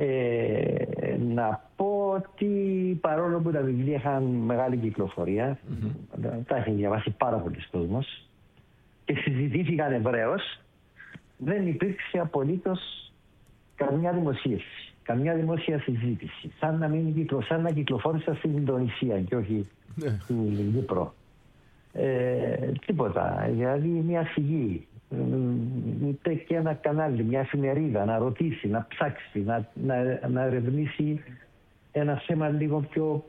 Ε, να πω ότι παρόλο που τα βιβλία είχαν μεγάλη κυκλοφορία, mm-hmm. τα είχε διαβάσει πάρα πολλοί κόσμος και συζητήθηκαν ευρέως, δεν υπήρξε απολύτως καμιά δημοσίευση, καμιά δημόσια συζήτηση. Σαν να, μην κυκλο, σαν να κυκλοφόρησα στην Ινδονησία και όχι στην Κύπρο. Ε, τίποτα, δηλαδή μια σιγή, ούτε και ένα κανάλι, μια εφημερίδα να ρωτήσει, να ψάξει, να, να, να ερευνήσει ένα θέμα λίγο πιο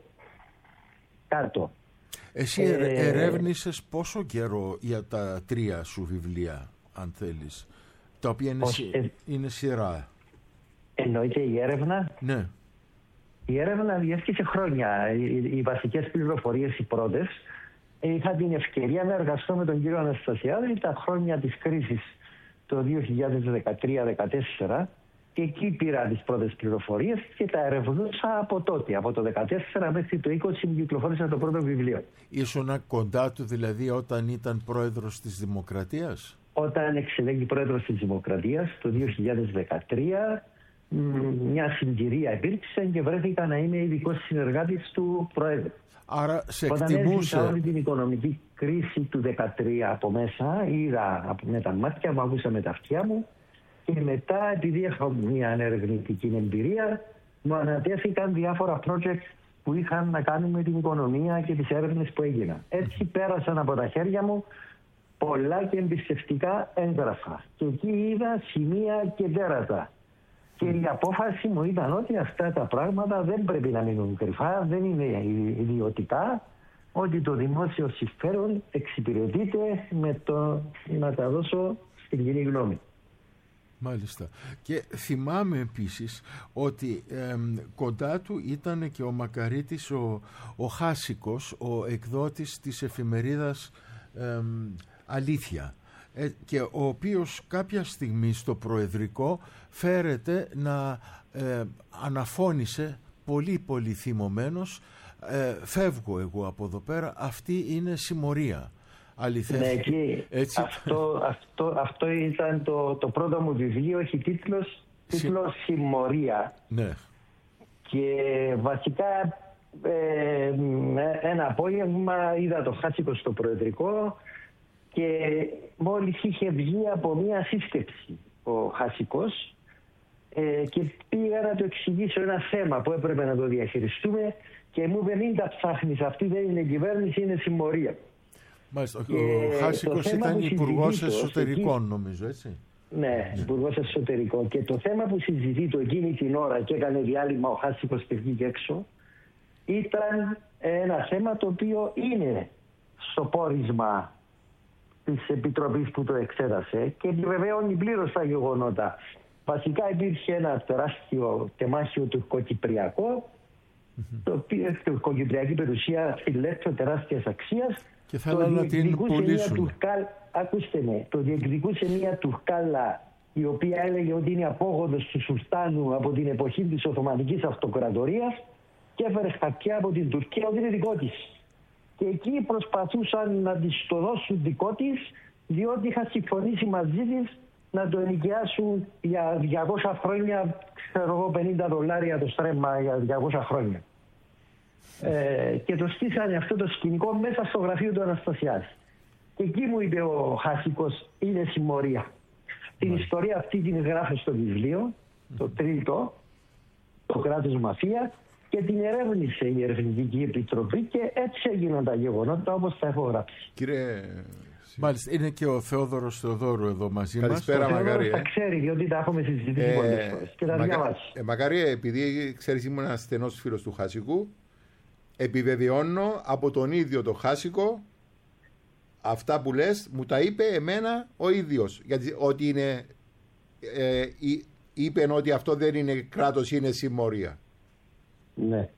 κάτω. Εσύ ε, ερεύνησες πόσο καιρό για τα τρία σου βιβλία, αν θέλεις, τα οποία είναι, σι... ε... είναι σειρά? Εννοείται η έρευνα. Ναι. Η έρευνα διέσχισε χρόνια. Οι, οι βασικές πληροφορίες, οι πρώτες, είχα την ευκαιρία να εργαστώ με τον κύριο Αναστασιάδη τα χρόνια της κρίσης το δύο χιλιάδες δεκατρία δεκατέσσερα και εκεί πήρα τις πρώτες πληροφορίες και τα ερευνούσα από τότε. Από το δεκατέσσερα μέχρι το είκοσι κυκλοφόρησα το πρώτο βιβλίο. Ήσουν κοντά του δηλαδή όταν ήταν πρόεδρος της Δημοκρατίας? Όταν εξελέγει πρόεδρος της Δημοκρατίας το δύο χιλιάδες δεκατρία, μια συγκυρία υπήρξε και βρέθηκα να είμαι ειδικός συνεργάτης του πρόεδρου. Άρα σε Όταν εκτιμούσε... έζησα όλη την οικονομική κρίση του δεκατρία από μέσα, είδα με τα μάτια μου, άκουσα με τα αυτιά μου και μετά, επειδή έχω μια ερευνητική εμπειρία, μου ανατέθηκαν διάφορα project που είχαν να κάνουν με την οικονομία και τις έρευνες που έγιναν. Έτσι πέρασαν από τα χέρια μου πολλά και εμπιστευτικά έγγραφα. Και εκεί είδα σημεία και τέρατα. Και η απόφαση μου ήταν ότι αυτά τα πράγματα δεν πρέπει να μείνουν κρυφά, δεν είναι ιδιωτικά, ότι το δημόσιο συμφέρον εξυπηρετείται με το να τα δώσω στην κοινή γνώμη. Μάλιστα. Και θυμάμαι επίσης ότι ε, κοντά του ήταν και ο Μακαρίτης ο, ο Χάσικος, ο εκδότης της εφημερίδας ε, Αλήθεια, ε, και ο οποίος κάποια στιγμή στο προεδρικό φέρεται να ε, αναφώνησε πολύ πολύ θυμωμένος, ε, φεύγω εγώ από εδώ πέρα, αυτή είναι συμμορία. Αληθεύει. Ναι, και έτσι. Αυτό, αυτό, αυτό ήταν το, το πρώτο μου βιβλίο, έχει τίτλος, τίτλος Συ... Συμμορία. Ναι. Και βασικά ε, ένα απόγευμα είδα το Χάσικο στο προεδρικό και μόλις είχε βγει από μία σύσκεψη ο Χάσικος ε, και πήγα να του εξηγήσω ένα θέμα που έπρεπε να το διαχειριστούμε και μου είπε μην τα ψάχνεις, αυτή δεν είναι κυβέρνηση, είναι συμμορία. Μάλιστα, ο Χάσικος ήταν υπουργός εσωτερικών εκεί, νομίζω, έτσι. Ναι, yeah. υπουργός εσωτερικών. Και το θέμα που συζητεί το εκείνη την ώρα και έκανε διάλειμμα ο Χάσικος και βγήκε έξω, ήταν ένα θέμα το οποίο είναι στο πόρισμα της Επιτροπής που το εξέτασε και επιβεβαιώνει πλήρως τα γεγονότα. Βασικά υπήρχε ένα τεράστιο τεμάχιο τουρκοκυπριακό, mm-hmm. το οποίο τουρκοκυπριακή περιουσία φιλέτρο τεράστιας αξίας. Και θέλανε να την πουλήσουν. Τουρκάλ, ακούστε με, το διεκδικούσε μια Τουρκάλα η οποία έλεγε ότι είναι απόγονος του Σουλτάνου από την εποχή της Οθωμανικής Αυτοκρατορίας και έφερε χαρτιά από την Τουρκία ότι είναι δικό της. Και εκεί προσπαθούσαν να της το δώσουν δικό της, διότι είχαν συμφωνήσει μαζί της να το ενοικιάσουν για διακόσια χρόνια, ξέρω εγώ, πενήντα δολάρια το στρέμμα για διακόσια χρόνια. Ε, και το στήσανε αυτό το σκηνικό μέσα στο γραφείο του Αναστασιάδη. Και εκεί μου είπε ο Χάσικος, είναι συμμορία. Την mm. ιστορία αυτή την γράφει στο βιβλίο, mm. το τρίτο, το κράτος μαφία, και την ερεύνησε η Ερευνητική Επιτροπή και έτσι έγιναν τα γεγονότα όπως τα έχω γράψει. Κύριε... Μάλιστα, είναι και ο Θεόδωρος Θεοδόρου εδώ μαζί μας. Καλησπέρα, Μακάρι. Τα ξέρει, διότι τα έχουμε συζητήσει ε, πολλές φορές και τα Μακα... διαβάσει. Ε, Μακάρι, επειδή ξέρεις ήμουν ένα στενός φίλος του Χάσικου, επιβεβαιώνω από τον ίδιο το Χάσικο αυτά που λες, μου τα είπε εμένα ο ίδιος. Γιατί ότι είναι, ε, είπε ότι αυτό δεν είναι κράτος, είναι συμμορία. Ναι.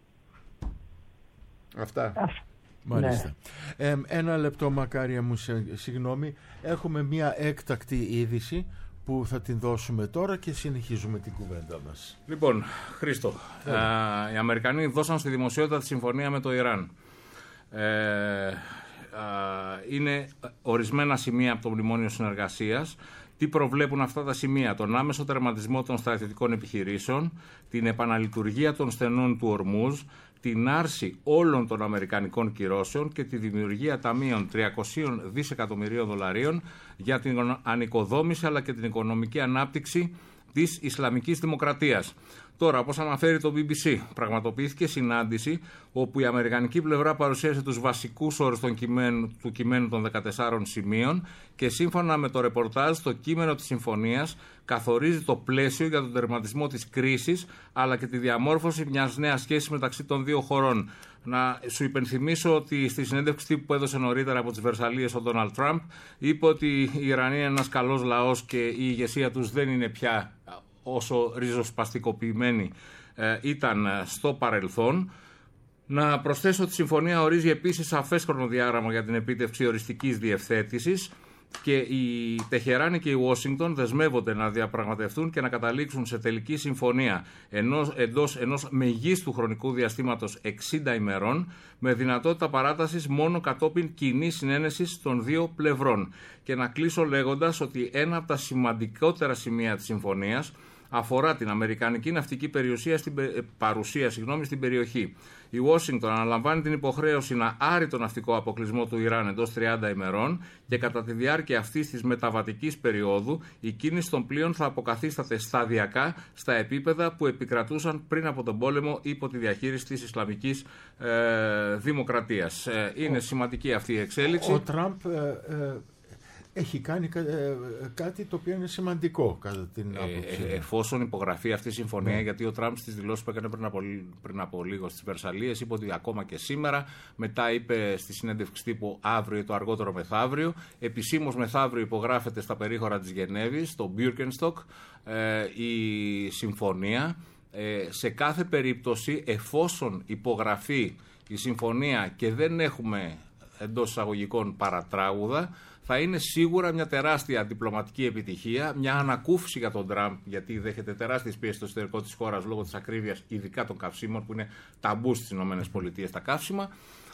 Αυτά. Μάλιστα. Ναι. Ε, ένα λεπτό, Μακάρια μου, συγγνώμη. Έχουμε μια έκτακτη είδηση που θα την δώσουμε τώρα και συνεχίζουμε την κουβέντα μας. Λοιπόν, Χρήστο, ε, οι Αμερικανοί δώσαν στη δημοσιότητα τη συμφωνία με το Ιράν. Ε, ε, είναι ορισμένα σημεία από το Μνημόνιο Συνεργασίας. Τι προβλέπουν αυτά τα σημεία? Τον άμεσο τερματισμό των στρατιωτικών επιχειρήσεων, την επαναλειτουργία των στενών του Ορμούζ, την άρση όλων των αμερικανικών κυρώσεων και τη δημιουργία ταμείων τριακόσια δισεκατομμυρίων δολαρίων για την ανοικοδόμηση αλλά και την οικονομική ανάπτυξη της Ισλαμικής Δημοκρατίας. Τώρα, όπως αναφέρει το μπι μπι σι, πραγματοποιήθηκε συνάντηση όπου η αμερικανική πλευρά παρουσίασε τους βασικούς όρους των κειμένου, του κειμένου των δεκατεσσάρων σημείων και σύμφωνα με το ρεπορτάζ, το κείμενο της συμφωνίας καθορίζει το πλαίσιο για τον τερματισμό της κρίσης αλλά και τη διαμόρφωση μιας νέας σχέσης μεταξύ των δύο χωρών. Να σου υπενθυμίσω ότι στη συνέντευξη τύπου που έδωσε νωρίτερα από τις Βερσαλίες ο Ντόναλντ Τραμπ είπε ότι η Ιρανοί είναι ένας καλός λαός και η ηγεσία τους δεν είναι πια όσο ριζοσπαστικοποιημένη ε, ήταν στο παρελθόν. Να προσθέσω ότι η συμφωνία ορίζει επίσης σαφές χρονοδιάγραμμα για την επίτευξη οριστικής διευθέτησης και η Τεχεράνη και η Ουάσιγκτον δεσμεύονται να διαπραγματευτούν και να καταλήξουν σε τελική συμφωνία ενός, εντός ενός μεγίστου χρονικού διαστήματος εξήντα ημερών με δυνατότητα παράτασης μόνο κατόπιν κοινής συνένεσης των δύο πλευρών. Και να κλείσω λέγοντας ότι ένα από τα σημαντικότερα σημεία της συμφωνίας αφορά την αμερικανική ναυτική περιουσία στην, παρουσία συγγνώμη, στην περιοχή. Η Ουάσιγκτον αναλαμβάνει την υποχρέωση να άρει τον ναυτικό αποκλεισμό του Ιράν εντός τριάντα ημερών και κατά τη διάρκεια αυτής της μεταβατικής περίοδου η κίνηση των πλοίων θα αποκαθίσταται σταδιακά στα επίπεδα που επικρατούσαν πριν από τον πόλεμο υπό τη διαχείριση της Ισλαμικής ε, Δημοκρατίας. Ε, είναι ο, σημαντική αυτή η εξέλιξη. Ο Τραμπ ε, ε, έχει κάνει ε, κάτι το οποίο είναι σημαντικό κατά την άποψη. Ε, εφόσον υπογραφεί αυτή η συμφωνία, ναι. Γιατί ο Τραμπ στις δηλώσεις που έκανε πριν από, πριν από λίγο στις Βερσαλίες είπε ότι ακόμα και σήμερα, μετά είπε στη συνέντευξη τύπου αύριο ή το αργότερο μεθαύριο, επισήμως μεθαύριο υπογράφεται στα περίχωρα της Γενέβης, στο Μπιρκενστοκ, ε, η συμφωνία. Ε, σε κάθε περίπτωση, εφόσον υπογραφεί η συμφωνία και δεν έχουμε εντός εισαγωγικών παρατράγουδα, θα είναι σίγουρα μια τεράστια διπλωματική επιτυχία, μια ανακούφιση για τον Τραμπ, γιατί δέχεται τεράστιες πιέσεις στο εσωτερικό της χώρας λόγω της ακρίβειας, ειδικά των καυσίμων, που είναι ταμπού στις ΗΠΑ τα καύσιμα.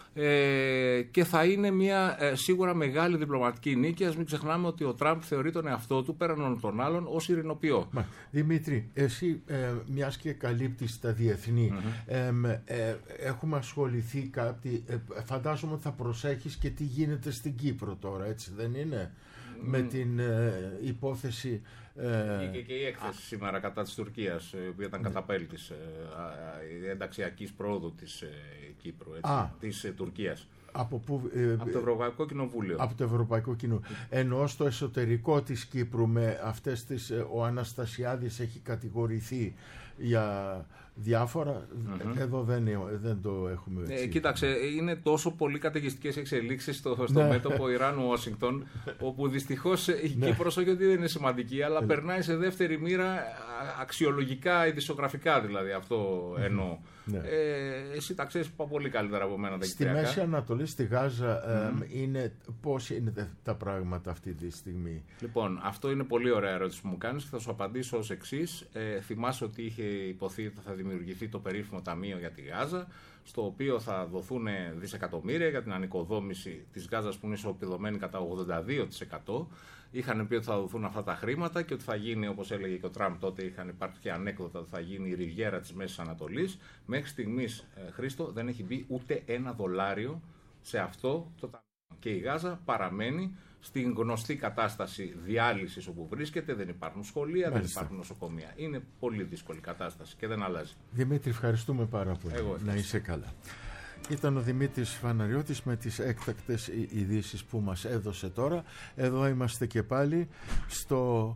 Ε, και θα είναι μια ε, σίγουρα μεγάλη διπλωματική νίκη. Ας μην ξεχνάμε ότι ο Τραμπ θεωρεί τον εαυτό του πέραν των άλλων ως ειρηνοποιό. Μα, Δημήτρη, εσύ ε, μιας και καλύπτεις τα διεθνή, mm-hmm. ε, ε, έχουμε ασχοληθεί κάτι, ε, φαντάζομαι ότι θα προσέχεις και τι γίνεται στην Κύπρο τώρα, έτσι δεν είναι? Mm. Με την ε, υπόθεση ε, και, και η έκθεση α, σήμερα κατά της Τουρκίας, η οποία ήταν καταπέλτης ε, ε, ενταξιακής πρόοδου της ε, Κύπρου, έτσι, της ε, Τουρκίας. Από, που, ε, από το Ευρωπαϊκό Κοινοβούλιο. Από το Ευρωπαϊκό Κοινοβούλιο. Εννοώ στο εσωτερικό της Κύπρου με αυτές τις, ο Αναστασιάδης έχει κατηγορηθεί για διάφορα. Mm-hmm. Εδώ δεν, δεν το έχουμε έτσι. Ε, κοίταξε, είναι τόσο πολύ καταιγιστικές εξελίξεις στο, στο μέτωπο Ιράν-Ουάσιγκτον, όπου δυστυχώς η ναι. Κύπρος όχι ότι δεν είναι σημαντική, αλλά περνάει σε δεύτερη μοίρα αξιολογικά, ειδησιογραφικά δηλαδή, αυτό εννοώ. Ναι. Ε, εσύ τα ξέρεις πολύ καλύτερα από μένα τα Στη Κυπριακά. Μέση Ανατολή, στη Γάζα, mm. είναι, πώς είναι τα πράγματα αυτή τη στιγμή? Λοιπόν, αυτό είναι πολύ ωραία ερώτηση που μου κάνεις και θα σου απαντήσω ως εξής. Ε, θυμάσαι ότι είχε υποθεί ότι θα δημιουργηθεί το περίφημο ταμείο για τη Γάζα, στο οποίο θα δοθούν δισεκατομμύρια για την ανοικοδόμηση της Γάζας, που είναι ισοπεδωμένη κατά ογδόντα δύο τοις εκατό. Είχαν πει ότι θα δοθούν αυτά τα χρήματα και ότι θα γίνει, όπως έλεγε και ο Τραμπ τότε, είχαν υπάρξει και ανέκδοτα ότι θα γίνει η ριβιέρα της Μέσης Ανατολής. Μέχρι στιγμής, ε, Χρήστο, δεν έχει μπει ούτε ένα δολάριο σε αυτό το ταμείο. Και η Γάζα παραμένει στην γνωστή κατάσταση διάλυσης όπου βρίσκεται. Δεν υπάρχουν σχολεία, Μάλιστα. δεν υπάρχουν νοσοκομεία. Είναι πολύ δύσκολη κατάσταση και δεν αλλάζει. Δημήτρη, ευχαριστούμε πάρα πολύ. Εγώ να είσαι καλά. Ήταν ο Δημήτρης Φαναριώτης με τις έκτακτες ειδήσεις που μας έδωσε τώρα. Εδώ είμαστε και πάλι στο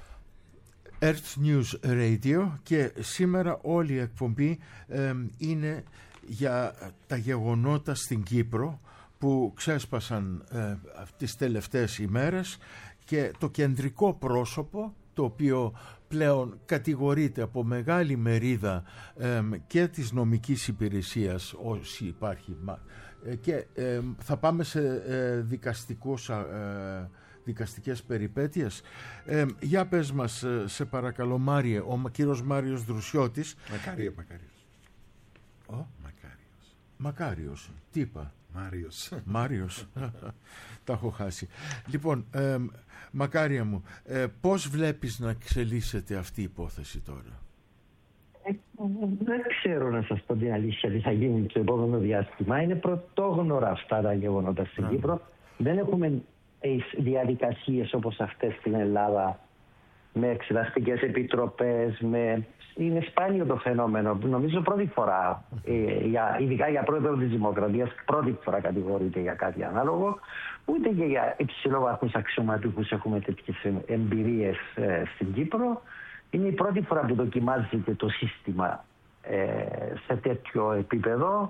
Earth News Radio και σήμερα όλη η εκπομπή ε, είναι για τα γεγονότα στην Κύπρο που ξέσπασαν ε, τις τελευταίες ημέρες και το κεντρικό πρόσωπο, το οποίο πλέον κατηγορείται από μεγάλη μερίδα ε, και της νομικής υπηρεσίας, όσοι υπάρχει, ε, και ε, θα πάμε σε ε, δικαστικούς, ε, δικαστικές περιπέτειες. Ε, για πες μας, σε παρακαλώ, Μάριε, ο κύριος Μάριος Δρουσιώτης. Μακάριο, Μακάριος. Ο? Μακάριος. Μακάριος, τι είπα? Μάριος. Μάριος. Τα έχω χάσει. Λοιπόν, ε, Μακάρια μου, ε, πώς βλέπεις να εξελίσσεται αυτή η υπόθεση τώρα? Ε, δεν ξέρω, να σας πω την αλήθεια, τι θα γίνει το επόμενο διάστημα. Είναι πρωτόγνωρα αυτά τα γεγονότα στην mm. Κύπρο. Δεν έχουμε διαδικασίες όπως αυτές στην Ελλάδα, με εξεταστικές επιτροπές, με... είναι σπάνιο το φαινόμενο. Νομίζω πρώτη φορά, ε, για, ειδικά για πρόεδρο της Δημοκρατίας, πρώτη φορά κατηγορείται για κάτι ανάλογο. Ούτε και για υψηλόβαθμους αξιωματούχους έχουμε τέτοιες εμπειρίες ε, στην Κύπρο. Είναι η πρώτη φορά που δοκιμάζεται το σύστημα ε, σε τέτοιο επίπεδο.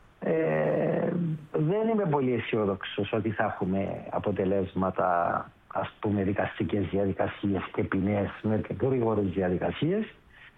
Ε, δεν είμαι πολύ αισιόδοξος ότι θα έχουμε αποτελέσματα, ας πούμε, δικαστικές διαδικασίες και ποινές με γρήγορες διαδικασίες.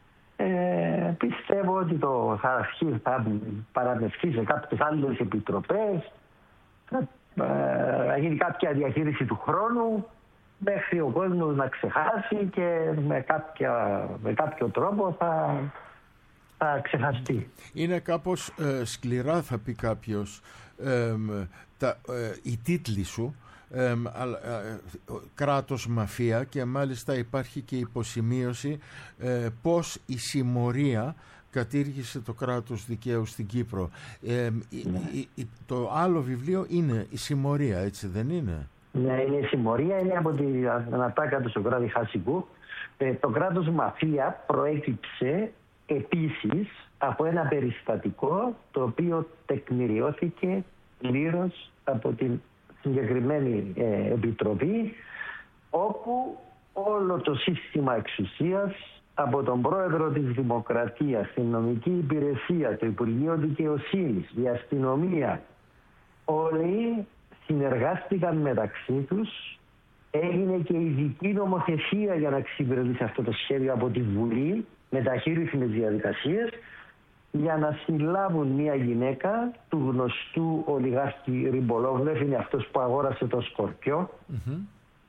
Ε, πιστεύω ότι το θα αρχίσει, θα παραμευθεί σε κάποιες άλλες επιτροπές, θα, ε, θα γίνει κάποια διαχείριση του χρόνου μέχρι ο κόσμος να ξεχάσει και με, κάποια, με κάποιο τρόπο θα, θα ξεχαστεί. Είναι κάπως ε, σκληρά, θα πει κάποιος, ε, τα, ε, οι τίτλοι σου. Ε, ε, ε, κράτος μαφία, και μάλιστα υπάρχει και υποσημείωση ε, πως η συμμορία κατήργησε το κράτος δικαίου στην Κύπρο. Ε, ναι. η, η, το άλλο βιβλίο είναι η συμμορία, έτσι δεν είναι? Ναι, είναι η συμμορία, είναι από την ατάκα του Σοκράτη Χασικού. Ε, το κράτος μαφία προέκυψε επίσης από ένα περιστατικό το οποίο τεκμηριώθηκε πλήρως από την συγκεκριμένη ε, επιτροπή, όπου όλο το σύστημα εξουσίας, από τον πρόεδρο της Δημοκρατίας, την νομική υπηρεσία, το Υπουργείο Δικαιοσύνης, η αστυνομία, όλοι συνεργάστηκαν μεταξύ τους. Έγινε και ειδική νομοθεσία για να εξυπηρετήσει αυτό το σχέδιο από τη Βουλή, με ταχύρυθμες διαδικασίες, για να συλλάβουν μια γυναίκα του γνωστού ολιγάρχη Ριμπολόβλεφ, είναι αυτός που αγόρασε το Σκορπιό, mm-hmm.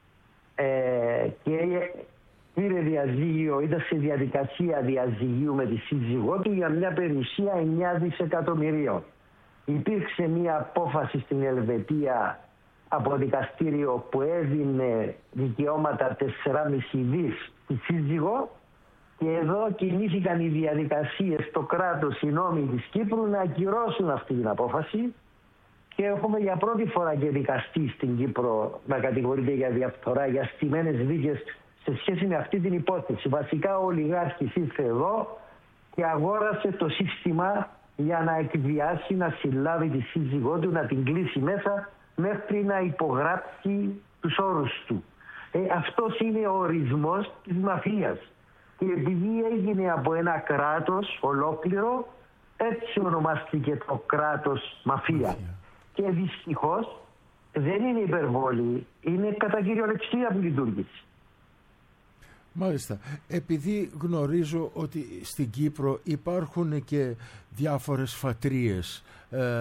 ε, και πήρε διαζύγιο, ήταν σε διαδικασία διαζυγίου με τη σύζυγό του για μια περιουσία εννιά δισεκατομμυρίων. Υπήρξε μια απόφαση στην Ελβετία από δικαστήριο που έδινε δικαιώματα τέσσερα κόμμα πέντε δις στη σύζυγό. Και εδώ κινήθηκαν οι διαδικασίες στο κράτος, οι νόμοι της Κύπρου, να ακυρώσουν αυτή την απόφαση, και έχουμε για πρώτη φορά και δικαστή στην Κύπρο να κατηγορείται για διαφθορά, για στημένες δίκες σε σχέση με αυτή την υπόθεση. Βασικά ο ολιγάρχης ήρθε εδώ και αγόρασε το σύστημα για να εκβιάσει, να συλλάβει τη σύζυγό του, να την κλείσει μέσα μέχρι να υπογράψει τους όρους του. Ε, αυτός είναι ο ορισμός της μαφίας. Και επειδή έγινε από ένα κράτος ολόκληρο, έτσι ονομάστηκε το κράτος μαφία. Και δυστυχώς δεν είναι υπερβολή, είναι κατά κυριολεξία που λειτουργήσε. Μάλιστα. Επειδή γνωρίζω ότι στην Κύπρο υπάρχουν και διάφορες φατρίες, ε,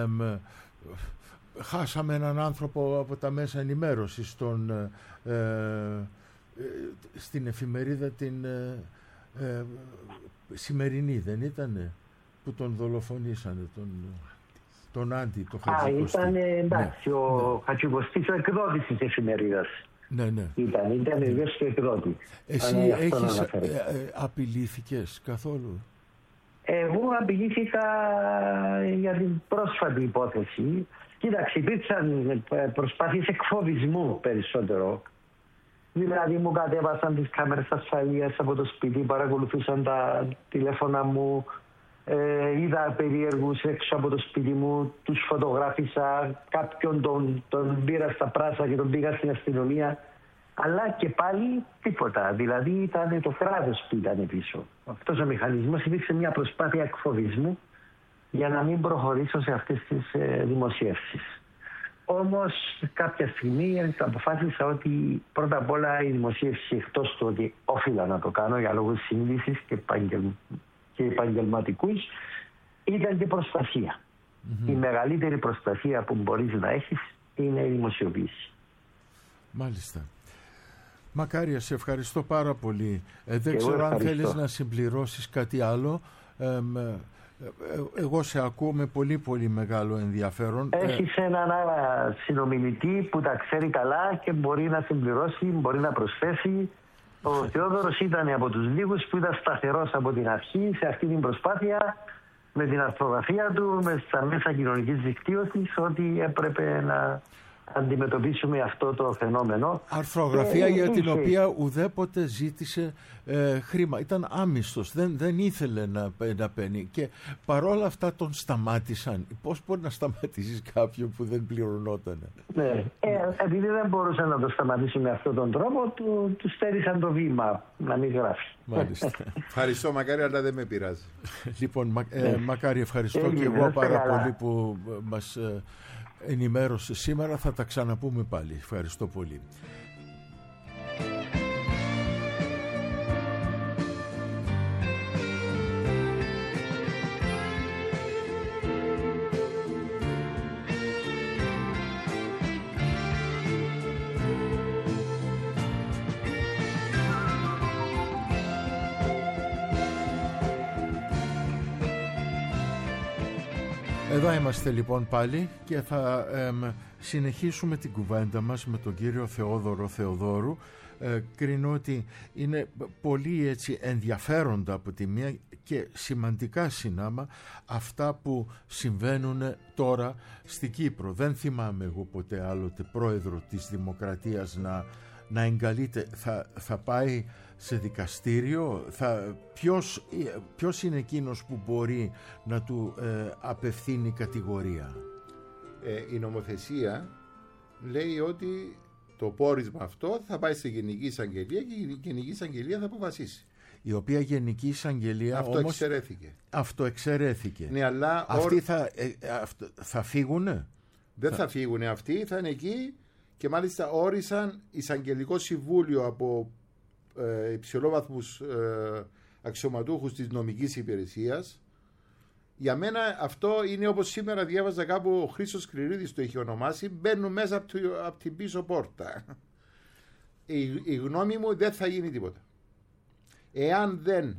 χάσαμε έναν άνθρωπο από τα μέσα ενημέρωσης στον, ε, ε, στην εφημερίδα την ε, ε, σημερινή, δεν ήτανε, που τον δολοφονήσανε, τον, τον Άντι, το Χατζικοστή. Α, ήταν εντάξει, ναι, ο ναι. Χατζικοστής ο εκδότης της εφημερίδας. Ναι, ναι. Ήταν, ήταν ιδέες του εκδότη. Εσύ έχεις, ε, ε, απειλήθηκες καθόλου? Εγώ απειλήθηκα για την πρόσφατη υπόθεση. Κοίταξε, υπήρξαν προσπάθειες εκφοβισμού περισσότερο. Δηλαδή μου κατέβασαν τις κάμερες ασφαλείας από το σπίτι, παρακολουθούσαν τα τηλέφωνα μου, ε, είδα περίεργους έξω από το σπίτι μου, τους φωτογράφησα, κάποιον τον, τον πήρα στα πράσα και τον πήγα στην αστυνομία. Αλλά και πάλι τίποτα. Δηλαδή ήταν το κράτος που ήταν πίσω. Αυτός ο μηχανισμός, υπήρξε μια προσπάθεια εκφοβισμού για να μην προχωρήσω σε αυτές τις ε, δημοσιεύσεις. Όμως κάποια στιγμή αποφάσισα ότι πρώτα απ' όλα η δημοσίευση, εκτός του ότι όφιλα να το κάνω για λόγους συνείδησης και, επαγγελ... και επαγγελματικούς, ήταν και προστασία. Mm-hmm. Η μεγαλύτερη προστασία που μπορείς να έχεις είναι η δημοσιοποίηση. Μάλιστα. Μακάρια, σε ευχαριστώ πάρα πολύ. Ε, δεν ξέρω αν θέλεις να συμπληρώσεις κάτι άλλο. Ε, ε, εγώ σε ακούω με πολύ πολύ μεγάλο ενδιαφέρον. Έχεις έναν άλλα συνομιλητή που τα ξέρει καλά και μπορεί να συμπληρώσει, μπορεί να προσθέσει. Ο Θεόδωρος ήταν από τους λίγους που ήταν σταθερός από την αρχή σε αυτή την προσπάθεια, με την αρθρογραφία του, με στα μέσα κοινωνικής δικτύωσης, ότι έπρεπε να αντιμετωπίσουμε αυτό το φαινόμενο. Αρθρογραφία ε, για την είχε... οποία ουδέποτε ζήτησε ε, χρήμα. Ήταν άμυστος, δεν, δεν ήθελε να, να παίρνει και παρόλα αυτά τον σταμάτησαν. Πώς μπορεί να σταματήσεις κάποιον που δεν πληρωνόταν? Ναι. Ε, επειδή δεν μπορούσαν να το σταματήσουν με αυτόν τον τρόπο, του, του στέρισαν το βήμα να μην γράφει. Μάλιστα. Ευχαριστώ Μακάρι, αλλά δεν με πειράζει. Λοιπόν, μα, ε, Μακάρι, ευχαριστώ ε, και εγώ πάρα καλά. πολύ που μας ε, ενημέρωσε σήμερα. Θα τα ξαναπούμε πάλι. Ευχαριστώ πολύ. Εδώ είμαστε λοιπόν πάλι και θα εμ, συνεχίσουμε την κουβέντα μας με τον κύριο Θεόδωρο Θεοδόρου. Ε, κρίνω ότι είναι πολύ έτσι ενδιαφέροντα από τη μία και σημαντικά συνάμα αυτά που συμβαίνουν τώρα στην Κύπρο. Δεν θυμάμαι εγώ ποτέ άλλοτε πρόεδρο της Δημοκρατίας να, να εγκαλείται. Θα, θα πάει σε δικαστήριο, θα, ποιος, ποιος είναι εκείνος που μπορεί να του ε, απευθύνει κατηγορία? Ε, η νομοθεσία λέει ότι το πόρισμα αυτό θα πάει στη Γενική Εισαγγελία και η Γενική Εισαγγελία θα αποφασίσει. Η οποία Γενική Εισαγγελία αυτό όμως εξαιρέθηκε. Αυτό εξαιρέθηκε. Ναι, αλλά αυτοί ο... θα, ε, αυτό, θα φύγουνε? Δεν θα... θα φύγουνε αυτοί, θα είναι εκεί και μάλιστα όρισαν εισαγγελικό συμβούλιο από ε, υψηλόβαθμους ε, αξιωματούχους της νομικής υπηρεσίας. Για μένα αυτό είναι όπως σήμερα διάβαζα κάπου, ο Χρήστος Κρηρίδης το είχε ονομάσει, μπαίνουν μέσα από, το, από την πίσω πόρτα. Η, η γνώμη μου, δεν θα γίνει τίποτα. Εάν δεν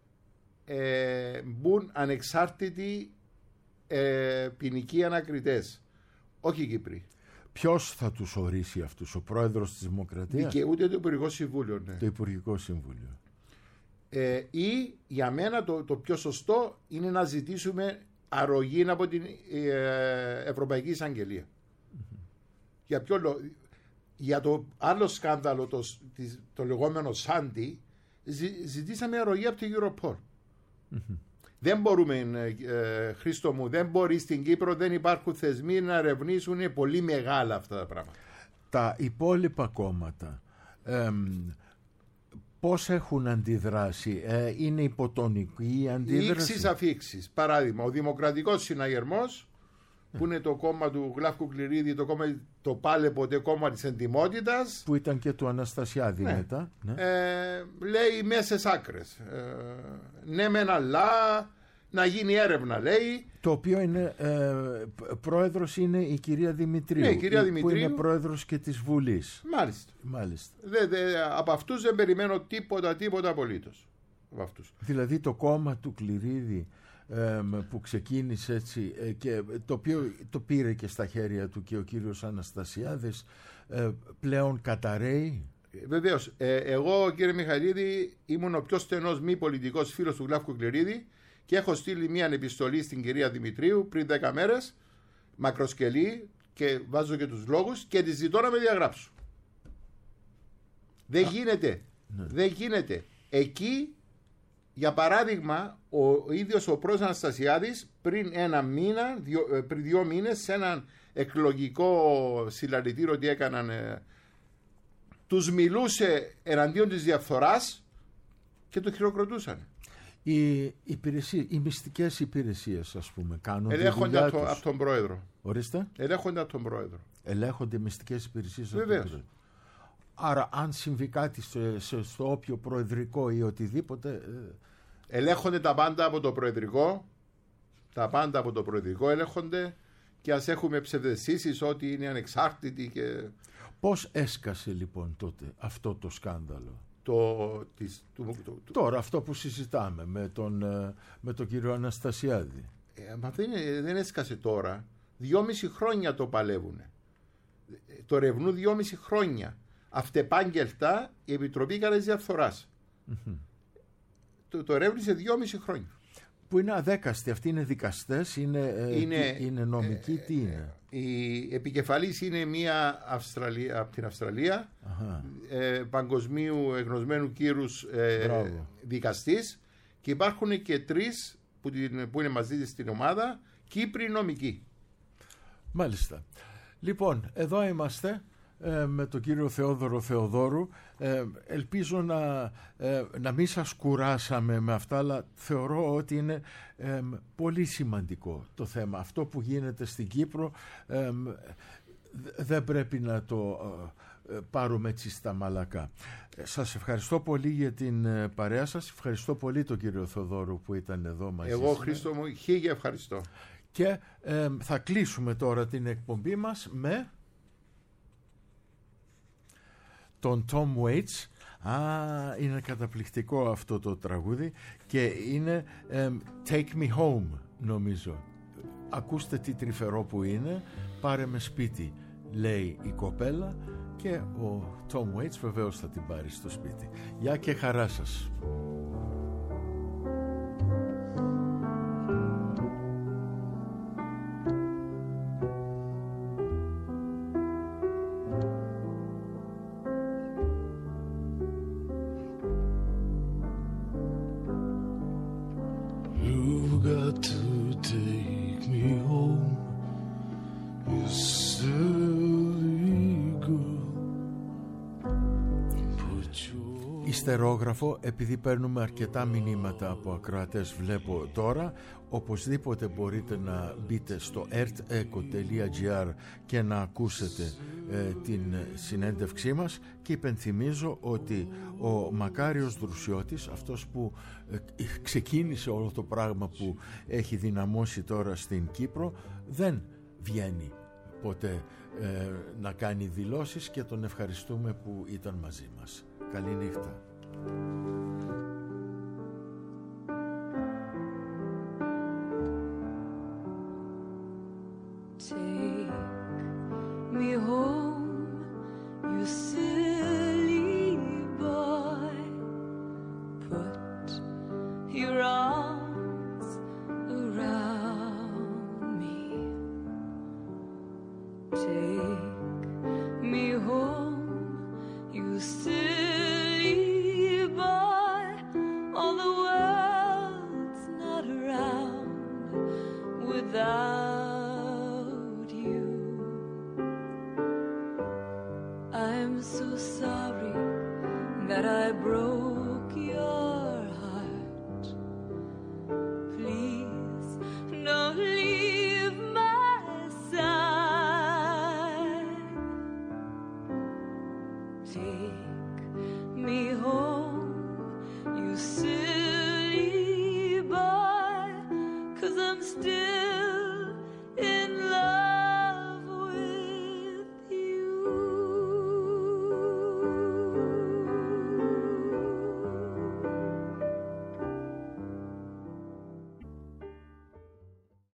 ε, μπουν ανεξάρτητοι ε, ποινικοί ανακριτές, όχι οι Κύπροι. Ποιος θα τους ορίσει αυτούς, ο πρόεδρος της Δημοκρατίας? Δικαιούται το Υπουργικό Συμβούλιο. Ναι. Το Υπουργικό Συμβούλιο. Ε, ή για μένα το, το πιο σωστό είναι να ζητήσουμε αρρωγή από την ε, Ευρωπαϊκή Εισαγγελία. Mm-hmm. Για ποιο λόγο? Για το άλλο σκάνδαλο, το, το λεγόμενο Σάντι, ζη, ζητήσαμε αρρωγή από την Europol. Mm-hmm. Δεν μπορούμε, ε, Χρήστο μου, δεν μπορεί στην Κύπρο, δεν υπάρχουν θεσμοί να ερευνήσουν, είναι πολύ μεγάλα αυτά τα πράγματα. Τα υπόλοιπα κόμματα ε, πώς έχουν αντιδράσει, ε, είναι υποτονική η αντίδραση? Ήξεις αφήξεις. Παράδειγμα, ο Δημοκρατικός Συναγερμός, που είναι το κόμμα του Γλαύκου Κληρίδη, το, κόμμα, το πάλε ποτέ κόμμα της εντιμότητας, που ήταν και του Αναστασιάδη, ναι, μετά, ναι. Ε, λέει μέσες άκρες, ε, ναι μεν αλλά να γίνει έρευνα, λέει. Το οποίο είναι ε, πρόεδρος είναι η κυρία Δημητρίου, ναι, η κυρία που Δημητρίου, είναι πρόεδρος και της Βουλής. Μάλιστα, Μάλιστα. δε, δε, από αυτούς δεν περιμένω τίποτα, τίποτα απολύτως από αυτούς. Δηλαδή το κόμμα του Κληρίδη ε, που ξεκίνησε έτσι ε, και το οποίο το πήρε και στα χέρια του και ο κύριος Αναστασιάδης, ε, πλέον καταραίει. Βεβαίως, ε, εγώ κύριε Μιχαηλίδη ήμουν ο πιο στενός μη πολιτικός φίλος του Γλαύκου Κληρίδη και έχω στείλει μια επιστολή στην κυρία Δημητρίου πριν δέκα μέρες, μακροσκελή, και βάζω και τους λόγους και τη ζητώ να με διαγράψω. Δεν Α, γίνεται, ναι. δεν γίνεται. Εκεί, για παράδειγμα, ο ίδιος ο πρόεδρος Αναστασιάδης πριν ένα μήνα, δυο, πριν δύο μήνες, σε έναν εκλογικό συλλαλητήριο ότι έκαναν, ε, τους μιλούσε εναντίον της διαφθοράς και το χειροκροτούσαν. Οι, υπηρεσίες, οι μυστικές υπηρεσίες, ας πούμε, κάνουν ελέγχονται από, το, από τον πρόεδρο. Ορίστε. Ελέγχονται από τον πρόεδρο. Ελέγχονται οι μυστικές υπηρεσίες. Βεβαίως. Άρα, αν συμβεί κάτι στο, στο, στο όποιο προεδρικό ή οτιδήποτε. Ε... Ελέγχονται τα πάντα από το προεδρικό. Τα πάντα από το προεδρικό ελέγχονται, και ας έχουμε ψευδαισθήσεις ότι είναι ανεξάρτητοι. Και... Πώς έσκασε λοιπόν τότε αυτό το σκάνδαλο? Το, της, του, του, του. Τώρα αυτό που συζητάμε με τον, με τον κύριο Αναστασιάδη. Ε, μα δεν, δεν έσκασε τώρα. Δυόμιση χρόνια το παλεύουν. Το ερευνούν δυόμιση χρόνια. Αυτεπάγγελτα η Επιτροπή Καλής Διαφθοράς. Mm-hmm. Το, το ερεύνησε δυόμιση χρόνια. Που είναι αδέκαστοι, αυτοί είναι δικαστές, είναι, είναι, είναι νομικοί, ε, τι είναι? Η επικεφαλής είναι μία Αυστραλία, από την Αυστραλία, ε, παγκοσμίου εγνωσμένου κύρους ε, δικαστής, και υπάρχουν και τρεις που, την, που είναι μαζί της στην ομάδα, Κύπροι νομικοί. Μάλιστα. Λοιπόν, εδώ είμαστε ε, με τον κύριο Θεόδωρο Θεοδόρου. Ε, ελπίζω να, ε, να μην σας κουράσαμε με αυτά, αλλά θεωρώ ότι είναι ε, πολύ σημαντικό το θέμα. Αυτό που γίνεται στην Κύπρο ε, δεν πρέπει να το ε, πάρουμε έτσι στα μαλακά. Ε, σας ευχαριστώ πολύ για την ε, παρέα σας. Ευχαριστώ πολύ τον κύριο Θεοδόρου που ήταν εδώ μαζί. Εγώ, Χρήστο μου, χίλια ευχαριστώ. Και ε, θα κλείσουμε τώρα την εκπομπή μας με τον Tom Waits. Α, είναι καταπληκτικό αυτό το τραγούδι και είναι ε, Take Me Home, νομίζω. Ακούστε τι τρυφερό που είναι. Πάρε με σπίτι, λέει η κοπέλα, και ο Tom Waits βεβαίως θα την πάρει στο σπίτι. Γεια και χαρά σας. Ιστερόγραφο, επειδή παίρνουμε αρκετά μηνύματα από ακροατές, βλέπω τώρα. Οπωσδήποτε μπορείτε να μπείτε στο ερτ-εκο τελεία τζι άρ και να ακούσετε ε, την συνέντευξή μας, και υπενθυμίζω ότι ο Μακάριος Δρουσιώτης, αυτός που ε, ξεκίνησε όλο το πράγμα που έχει δυναμώσει τώρα στην Κύπρο, δεν βγαίνει ποτέ ε, να κάνει δηλώσεις, και τον ευχαριστούμε που ήταν μαζί μας. Καλή νύχτα. All the world's not around. that I broke your heart. Please don't leave my side. Take me home, you silly boy, 'cause I'm still